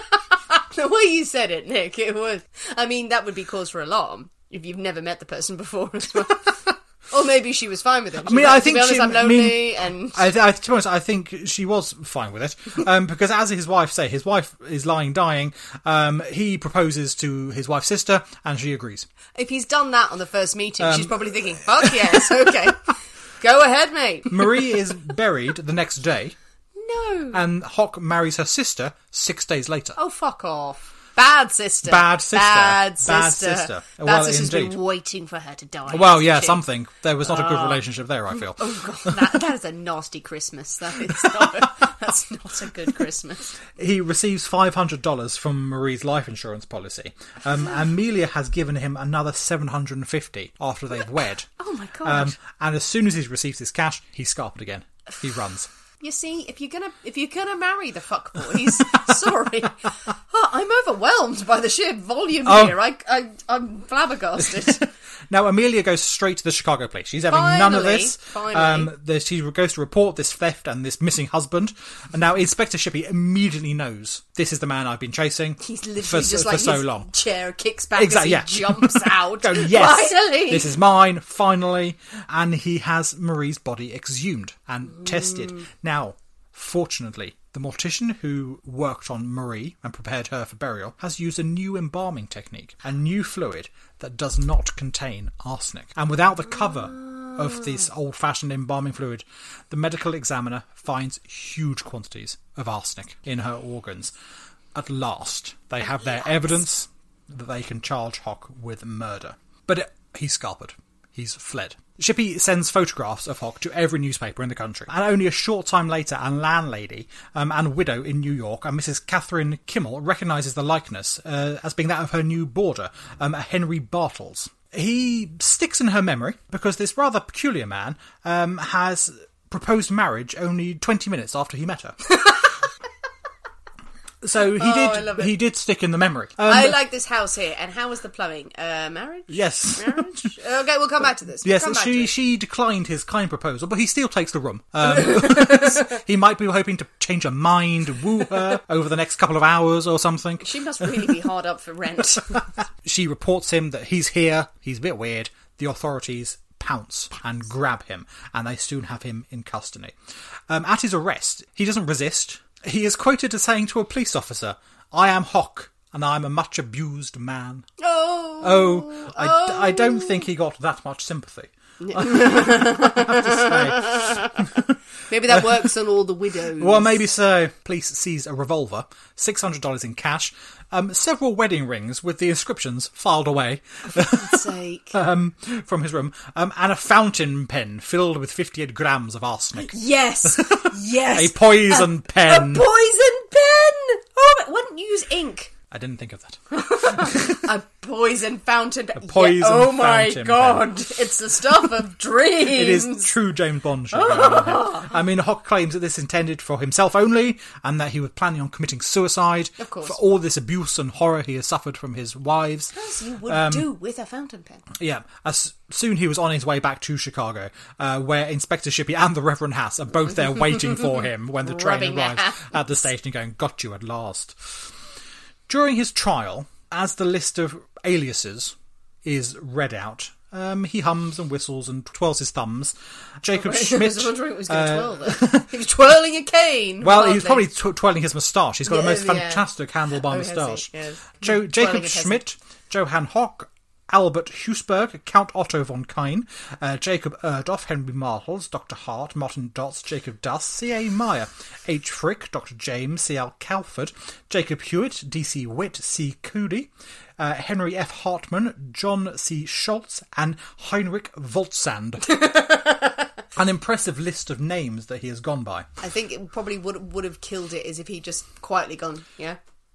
The way you said it, Nick, it was... I mean, that would be cause for alarm if you've never met the person before as well. Or maybe she was fine with it. I think to be honest, I'm lonely and... to be honest, I think she was fine with it. Because as his wife is lying dying. He proposes to his wife's sister and she agrees. If he's done that on the first meeting, she's probably thinking, fuck yes, okay. Go ahead, mate. Marie is buried the next day. No. And Hock marries her sister 6 days later. Oh, fuck off. Bad sister. Bad sister. Bad sister. Bad sister. Bad Well, sister's indeed. been waiting for her to die. Well, yeah, hasn't she? something. There was not a good relationship there, I feel. Oh, God. That is a nasty Christmas. That's not a good Christmas. He receives $500 from Marie's life insurance policy. Amelia has given him another $750 after they've wed. Oh, my God. And as soon as he receives his cash, he's scarpered again. He runs. You see, if you're gonna marry the fuckboys, sorry, I'm overwhelmed by the sheer volume here. I'm flabbergasted. Now, Amelia goes straight to the Chicago police. She's having none of this. Finally. She goes to report this theft and this missing husband. And now Inspector Shippey immediately knows this is the man I've been chasing. He's literally for just so long. Chair kicks back as he jumps out. Going, yes, finally, this is mine, finally. And he has Marie's body exhumed and tested. Now, fortunately, the mortician who worked on Marie and prepared her for burial has used a new embalming technique, a new fluid that does not contain arsenic. And without the cover of this old-fashioned embalming fluid, the medical examiner finds huge quantities of arsenic in her organs. At last, they have their evidence that they can charge Hock with murder. But he's scarpered. He's fled. Shippey sends photographs of Hock to every newspaper in the country. And only a short time later, a landlady and widow in New York, Mrs. Catherine Kimmel, recognises the likeness as being that of her new boarder, Henry Bartles. He sticks in her memory because this rather peculiar man has proposed marriage only 20 minutes after he met her. So he did stick in the memory. I like this house here. And how was the plumbing? Marriage? Yes. Marriage? Okay, we'll come back to this. Yes, she declined his kind proposal, but he still takes the room. He might be hoping to change her mind, woo her over the next couple of hours or something. She must really be hard up for rent. She reports him that he's here, he's a bit weird. The authorities pounce and grab him, and they soon have him in custody. At his arrest, he doesn't resist. He is quoted as saying to a police officer, "I am Hock, and I am a much abused man." I don't think he got that much sympathy. I have to say. Maybe that works on all the widows. Well, maybe so. Police seize a revolver, $600 in cash, several wedding rings with the inscriptions filed away for God's sake. From his room, and a fountain pen filled with 58 grams of arsenic. Yes, yes. A poison pen. A poison pen! Oh, why didn't you use ink? I didn't think of that. A poison fountain pen. Oh my God. It's the stuff of dreams. It is true James Bond shit going on here. I mean, Hock claims that this is intended for himself only and that he was planning on committing suicide. Of course. For all this abuse and horror he has suffered from his wives. As you would do with a fountain pen. Yeah. Soon he was on his way back to Chicago, where Inspector Shippey and the Reverend Haas are both there waiting for him when the train arrives at the station and going, "Got you at last." During his trial, as the list of aliases is read out, he hums and whistles and twirls his thumbs. Jacob Schmidt... I was wondering what he was going to twirl there. He was twirling a cane. Well, Lovely. he was probably twirling his moustache. He's got a most fantastic handlebar moustache. Jacob Schmidt, Johann Hock, Albert Huesberg, Count Otto von Kain, Jacob Erdoff, Henry Martels, Dr. Hart, Martin Dotz, Jacob Duss, C.A. Meyer, H. Frick, Dr. James, C.L. Calford, Jacob Hewitt, D.C. Witt, C. Cooley, Henry F. Hartman, John C. Schultz, and Heinrich Voltsand. An impressive list of names that he has gone by. I think it probably would have killed it is if he just quietly gone, yeah?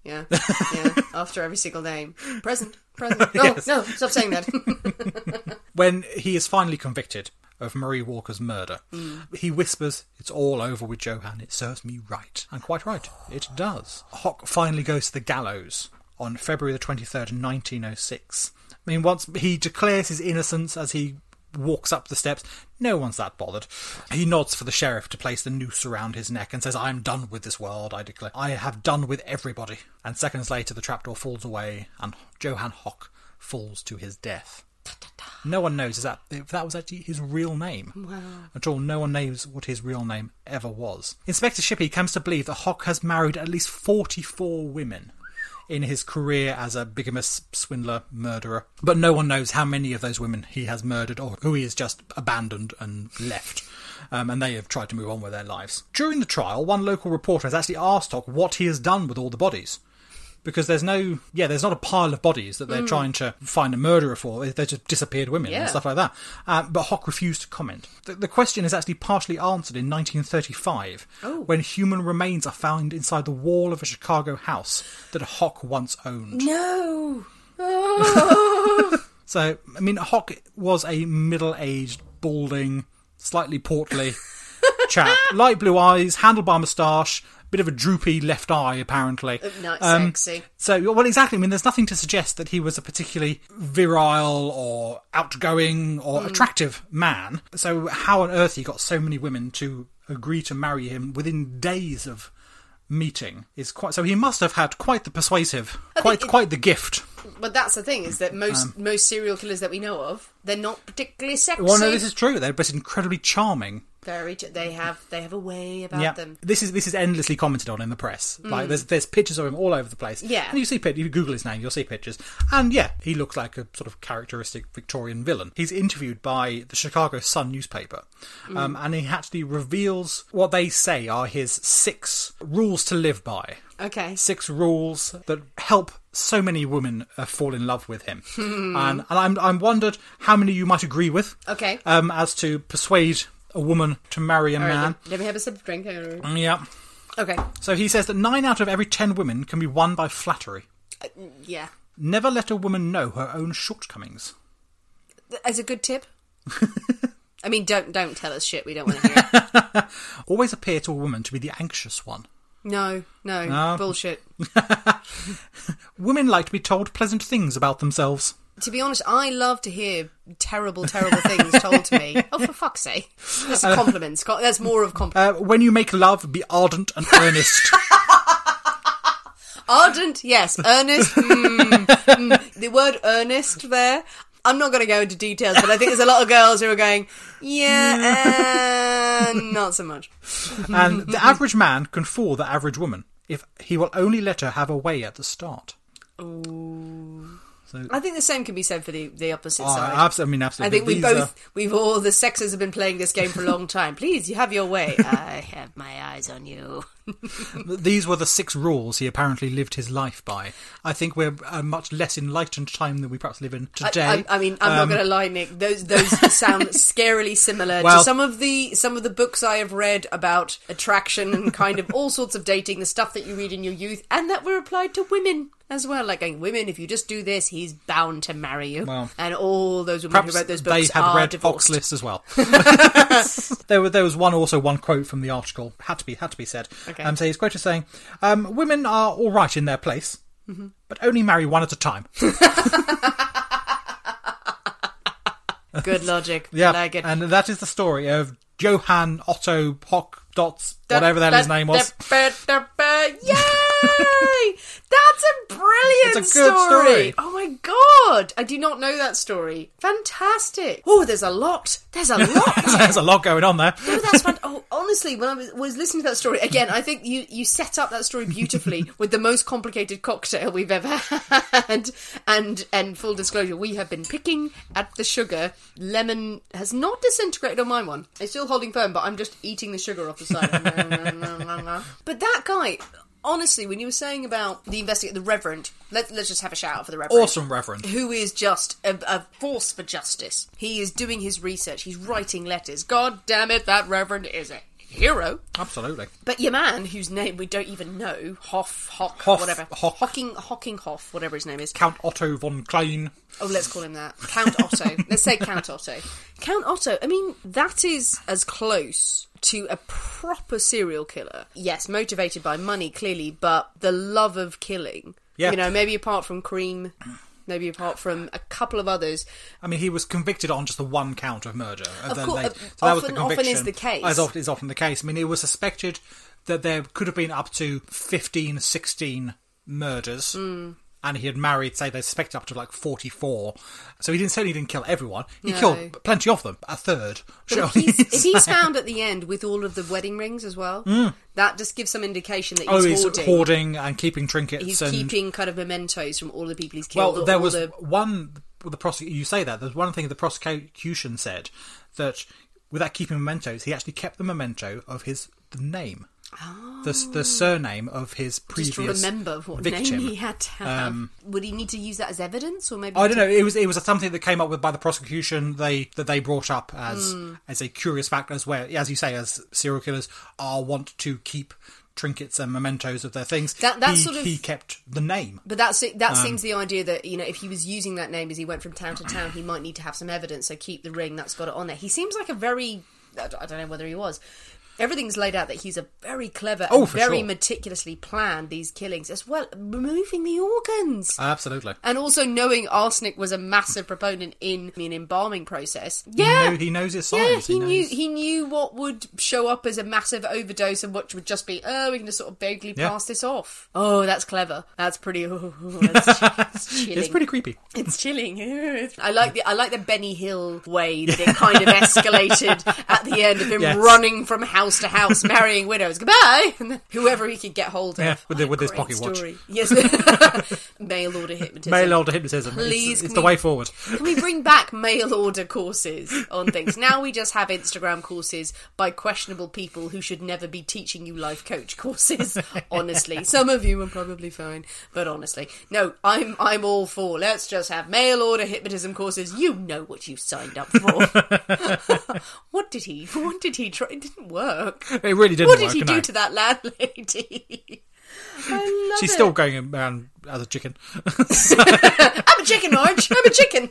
Yeah. After every single name. Present. No, no, stop saying that. When he is finally convicted of Marie Walker's murder, he whispers, "It's all over with Johann. It serves me right." And quite right, it does. Hock finally goes to the gallows on February the 23rd, 1906. I mean, once he declares his innocence as he walks up the steps, no one's that bothered. He nods for the sheriff to place the noose around his neck and says, "I'm done with this world, I declare. I have done with everybody." And seconds later, the trapdoor falls away and Johann Hock falls to his death. No one knows if that was actually his real name. Wow. At all, no one knows what his real name ever was. Inspector Shippey comes to believe that Hock has married at least 44 women in his career as a bigamous swindler, murderer. But no one knows how many of those women he has murdered or who he has just abandoned and left. And they have tried to move on with their lives. During the trial, one local reporter has actually asked Hock what he has done with all the bodies. Because there's not a pile of bodies that they're trying to find a murderer for. They're just disappeared women and stuff like that. But Hock refused to comment. The question is actually partially answered in 1935, when human remains are found inside the wall of a Chicago house that Hock once owned. No! Oh. So, I mean, Hock was a middle-aged, balding, slightly portly chap. Light blue eyes, handlebar moustache, bit of a droopy left eye, apparently. Not sexy. So, well, exactly. I mean, there's nothing to suggest that he was a particularly virile or outgoing or attractive man. So how on earth he got so many women to agree to marry him within days of meeting is quite... So he must have had quite the persuasive, quite the gift. But that's the thing, is that most serial killers that we know of, they're not particularly sexy. Well, no, this is true. They're just incredibly charming. They have a way about them. This is endlessly commented on in the press. Like there's pictures of him all over the place. Yeah. And if you Google his name, you'll see pictures. And yeah, he looks like a sort of characteristic Victorian villain. He's interviewed by the Chicago Sun newspaper. And he actually reveals what they say are his 6 rules to live by. Okay. 6 rules that help so many women fall in love with him. And I'm wondered how many you might agree with. Okay. As to persuade a woman to marry a man. Let me have a sip of drink. Yeah. Okay. So he says that 9 out of every 10 women can be won by flattery. Yeah. Never let a woman know her own shortcomings. As a good tip? I mean, don't tell us shit we don't want to hear. Always appear to a woman to be the anxious one. No. Bullshit. Women like to be told pleasant things about themselves. To be honest, I love to hear terrible things told to me. Oh, for fuck's sake. That's compliments. That's more of compliments. When you make love, be ardent and earnest. Ardent, yes. Earnest, The word earnest there, I'm not going to go into details, but I think there's a lot of girls who are going, not so much. And the average man can fool the average woman if he will only let her have a way at the start. Ooh. So, I think the same can be said for the opposite side. Absolutely. I think we've all, the sexes have been playing this game for a long time. Please, you have your way. I have my eyes on you. These were the 6 rules he apparently lived his life by. I think we're a much less enlightened time than we perhaps live in today. I mean, I'm not going to lie, Nick. Those sound scarily similar to some of the books I have read about attraction and kind of all sorts of dating, the stuff that you read in your youth, and that were applied to women as well. Like, women, if you just do this, he's bound to marry you. Well, and all those women who wrote those books they had read divorced. Fox List as well. There was one quote from the article had to be said. Okay. So he's quoted saying, "Women are all right in their place, but only marry one at a time." Good logic. Yeah, like it. And that is the story of Johann Otto Hock Dots, whatever the hell his name was. Yay! That's a brilliant It's a good story. Oh my god! I do not know that story. Fantastic. Oh, there's a lot. There's a lot going on there. No, that's fun. Oh, honestly, when I was listening to that story, again, I think you set up that story beautifully with the most complicated cocktail we've ever had. And full disclosure, we have been picking at the sugar. Lemon has not disintegrated on my one. It's still holding firm, but I'm just eating the sugar off the side. But that guy, honestly, when you were saying about the investigator, the Reverend, let's just have a shout out for the Reverend. Awesome Reverend. Who is just a force for justice. He is doing his research. He's writing letters. God damn it, that Reverend is hero. Absolutely. But your man, whose name we don't even know, Hoff, whatever. Hoff. Hocking Hoff, whatever his name is. Count Otto von Klein. Oh, let's call him that. Count Otto. Let's say Count Otto. Count Otto, I mean, that is as close to a proper serial killer. Yes, motivated by money, clearly, but the love of killing. Yeah. You know, maybe apart from Cream, maybe apart from a couple of others. I mean, he was convicted on just the one count of murder. Of course, that was the often is the case. As often is often the case. I mean, it was suspected that there could have been up to 15, 16 murders. And he had married, say, they suspected up to like 44. So he certainly didn't kill everyone. He killed plenty of them, a third. But if he's found at the end with all of the wedding rings as well, that just gives some indication that he's hoarding. Hoarding and keeping trinkets. He's keeping kind of mementos from all the people he's killed. Well, there was one, you say that, there's one thing the prosecution said, that without keeping mementos, he actually kept the memento of the name. Oh. The surname of his previous victim. Just to remember what name he had to have. Would he need to use that as evidence, or maybe? I don't know. It was something that came up with by the prosecution. That they brought up as a curious fact, as where, as you say, as serial killers want to keep trinkets and mementos of their things. He kept the name. But that seems the idea that, you know, if he was using that name as he went from town to town, he might need to have some evidence. So keep the ring that's got it on there. He seems like a very, I don't know whether he was. Everything's laid out that he's a very clever and very meticulously planned these killings, as well, removing the organs. Absolutely. And also knowing arsenic was a massive proponent in the embalming process. Yeah. He knows his science. Yeah, he knew what would show up as a massive overdose and what would just be, we can just sort of vaguely pass this off. Oh, that's clever. That's pretty, that's chilling. It's pretty creepy. It's chilling. I like the Benny Hill way that it kind of escalated at the end of him running from house to house, marrying widows. Goodbye, and then whoever he could get hold of. With his pocket story. watch. Yes, mail order hypnotism. Mail order hypnotism. Please, it's the way forward. Can we bring back mail order courses on things? Now we just have Instagram courses by questionable people who should never be teaching you life coach courses. Honestly, some of you are probably fine, but honestly, no, I'm all for. Let's just have mail order hypnotism courses. You know what you signed up for. What did he try? It didn't work. It really didn't work. What did he do to that landlady? She's still going around as a chicken. I'm a chicken, Marge. I'm a chicken.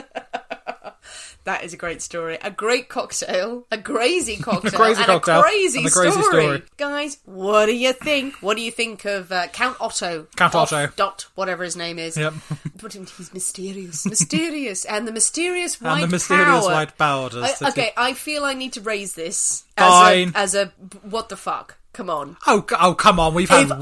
That is a great story. A great cocktail. A crazy cocktail. A crazy story. Guys, what do you think? What do you think of Count Otto? Otto. Whatever his name is. Yep. But he's mysterious. Mysterious. And the mysterious white power. And the mysterious white power. Okay, I feel I need to raise this as a what the fuck. Come on. Oh, come on. We've had worse. If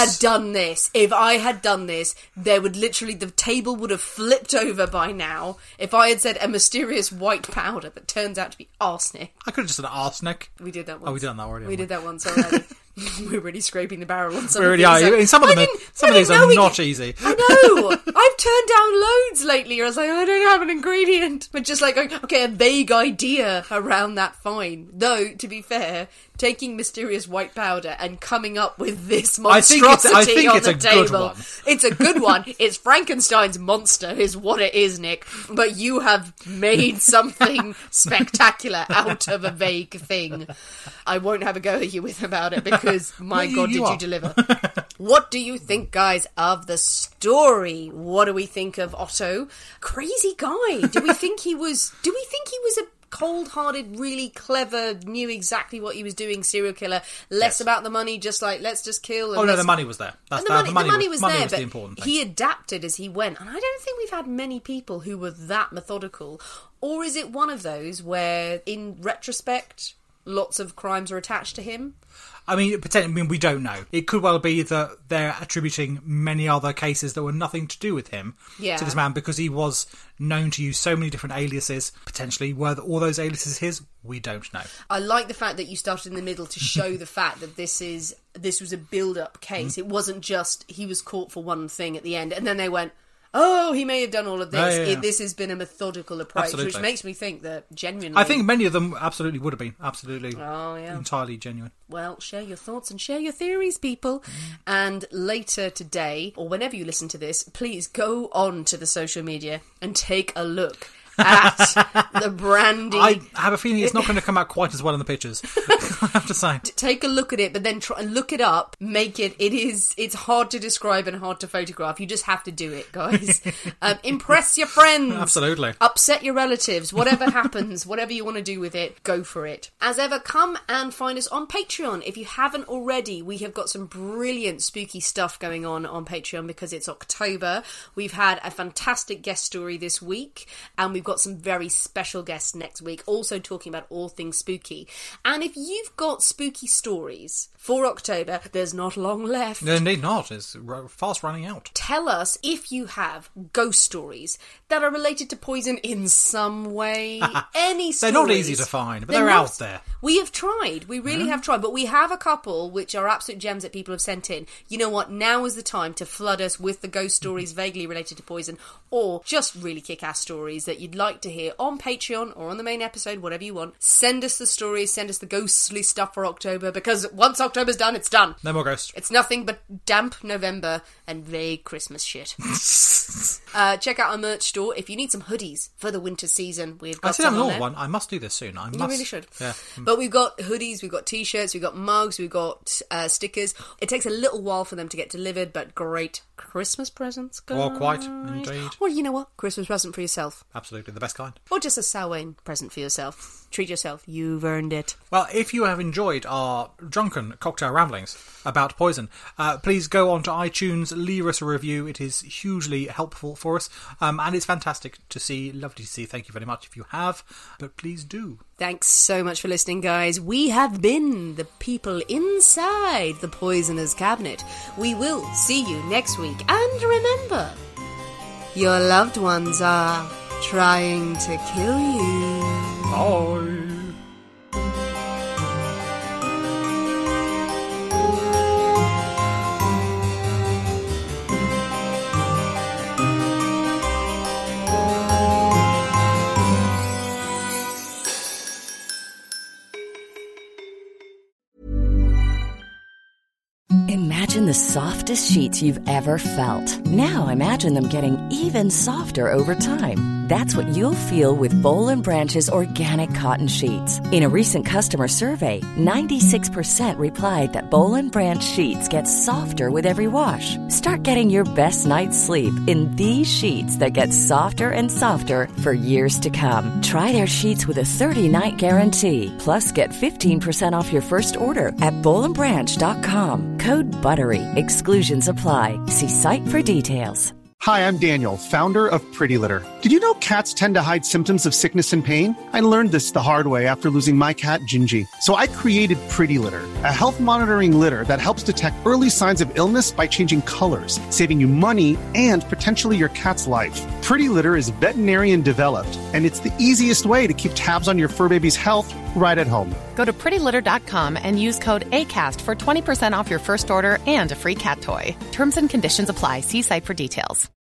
I had done this, there would literally, the table would have flipped over by now if I had said a mysterious white powder that turns out to be arsenic. I could have just said arsenic. We did that once. Oh, we did that already. We did that once already. We're really scraping the barrel on some of these. Some of these are not easy. I know. I've turned down loads lately. I was like, I don't have an ingredient. But just like, okay, a vague idea around that, fine. Though, to be fair, taking mysterious white powder and coming up with this monstrosity I think on it's the a table. Good one. It's a good one. It's Frankenstein's monster is what it is, Nick. But you have made something spectacular out of a vague thing. I won't have a go at you about it because, my God, did you deliver. What do you think, guys, of the story? What do we think of Otto? Crazy guy. Do we think he was a cold-hearted, really clever, knew exactly what he was doing serial killer? Less about the money, just like, let's just kill. And the money was there. The money was there, was but the important thing. He adapted as he went. And I don't think we've had many people who were that methodical. Or is it one of those where, in retrospect, lots of crimes are attached to him? I mean, we don't know. It could well be that they're attributing many other cases that were nothing to do with him to this man because he was known to use so many different aliases. Potentially, were all those aliases his? We don't know. I like the fact that you started in the middle to show the fact that this was a build-up case. It wasn't just he was caught for one thing at the end, and then they went, oh, he may have done all of this. This has been a methodical approach, which makes me think that genuinely... I think many of them absolutely would have been. Absolutely. Oh, yeah. Entirely genuine. Well, share your thoughts and share your theories, people. And later today, or whenever you listen to this, please go on to the social media and take a look at the brandy. I have a feeling it's not going to come out quite as well in the pictures. I have to say. Take a look at it, but then try and look it up. It's hard to describe and hard to photograph. You just have to do it, guys. Impress your friends. Absolutely. Upset your relatives. Whatever happens, whatever you want to do with it, go for it. As ever, come and find us on Patreon. If you haven't already, we have got some brilliant spooky stuff going on Patreon because it's October. We've had a fantastic guest story this week, and we've got some very special guests next week, also talking about all things spooky. And if you've got spooky stories for October, there's not long left. No, indeed not. It's fast running out. Tell us if you have ghost stories that are related to poison in some way. Any stories. They're not easy to find, but they're out there. We have tried. We really have tried. But we have a couple which are absolute gems that people have sent in. You know what? Now is the time to flood us with the ghost stories vaguely related to poison, or just really kick-ass stories that you'd like to hear on Patreon or on the main episode, whatever you want. Send us the stories. Send us the ghostly stuff for October, because once October's done, it's done. No more ghosts. It's nothing but damp November and vague Christmas shit. Check out our merch store if you need some hoodies for the winter season. We've got some on there. One. I must do this soon. You really should. Yeah. But we've got hoodies, we've got t-shirts, we've got mugs, we've got stickers. It takes a little while for them to get delivered, but great Christmas presents, guys. Well, quite, indeed. Or you know what? Christmas present for yourself. Absolutely, the best kind. Or just a Samhain present for yourself. Treat yourself. You've earned it. Well, if you have enjoyed our drunken cocktail ramblings about poison, please go on to iTunes, leave us a review. It is hugely helpful for us, and it's fantastic to see, lovely to see. Thank you very much if you have, but please do. Thanks so much for listening, guys. We have been the people inside the Poisoner's Cabinet. We will see you next week. And remember, your loved ones are trying to kill you. Bye. Imagine the softest sheets you've ever felt. Now imagine them getting even softer over time. That's what you'll feel with Boll & Branch's organic cotton sheets. In a recent customer survey, 96% replied that Boll & Branch sheets get softer with every wash. Start getting your best night's sleep in these sheets that get softer and softer for years to come. Try their sheets with a 30-night guarantee. Plus, get 15% off your first order at bollandbranch.com. Code BUTTERY. Exclusions apply. See site for details. Hi, I'm Daniel, founder of Pretty Litter. Did you know cats tend to hide symptoms of sickness and pain? I learned this the hard way after losing my cat, Gingy. So I created Pretty Litter, a health monitoring litter that helps detect early signs of illness by changing colors, saving you money and potentially your cat's life. Pretty Litter is veterinarian developed, and it's the easiest way to keep tabs on your fur baby's health right at home. Go to prettylitter.com and use code ACAST for 20% off your first order and a free cat toy. Terms and conditions apply. See site for details.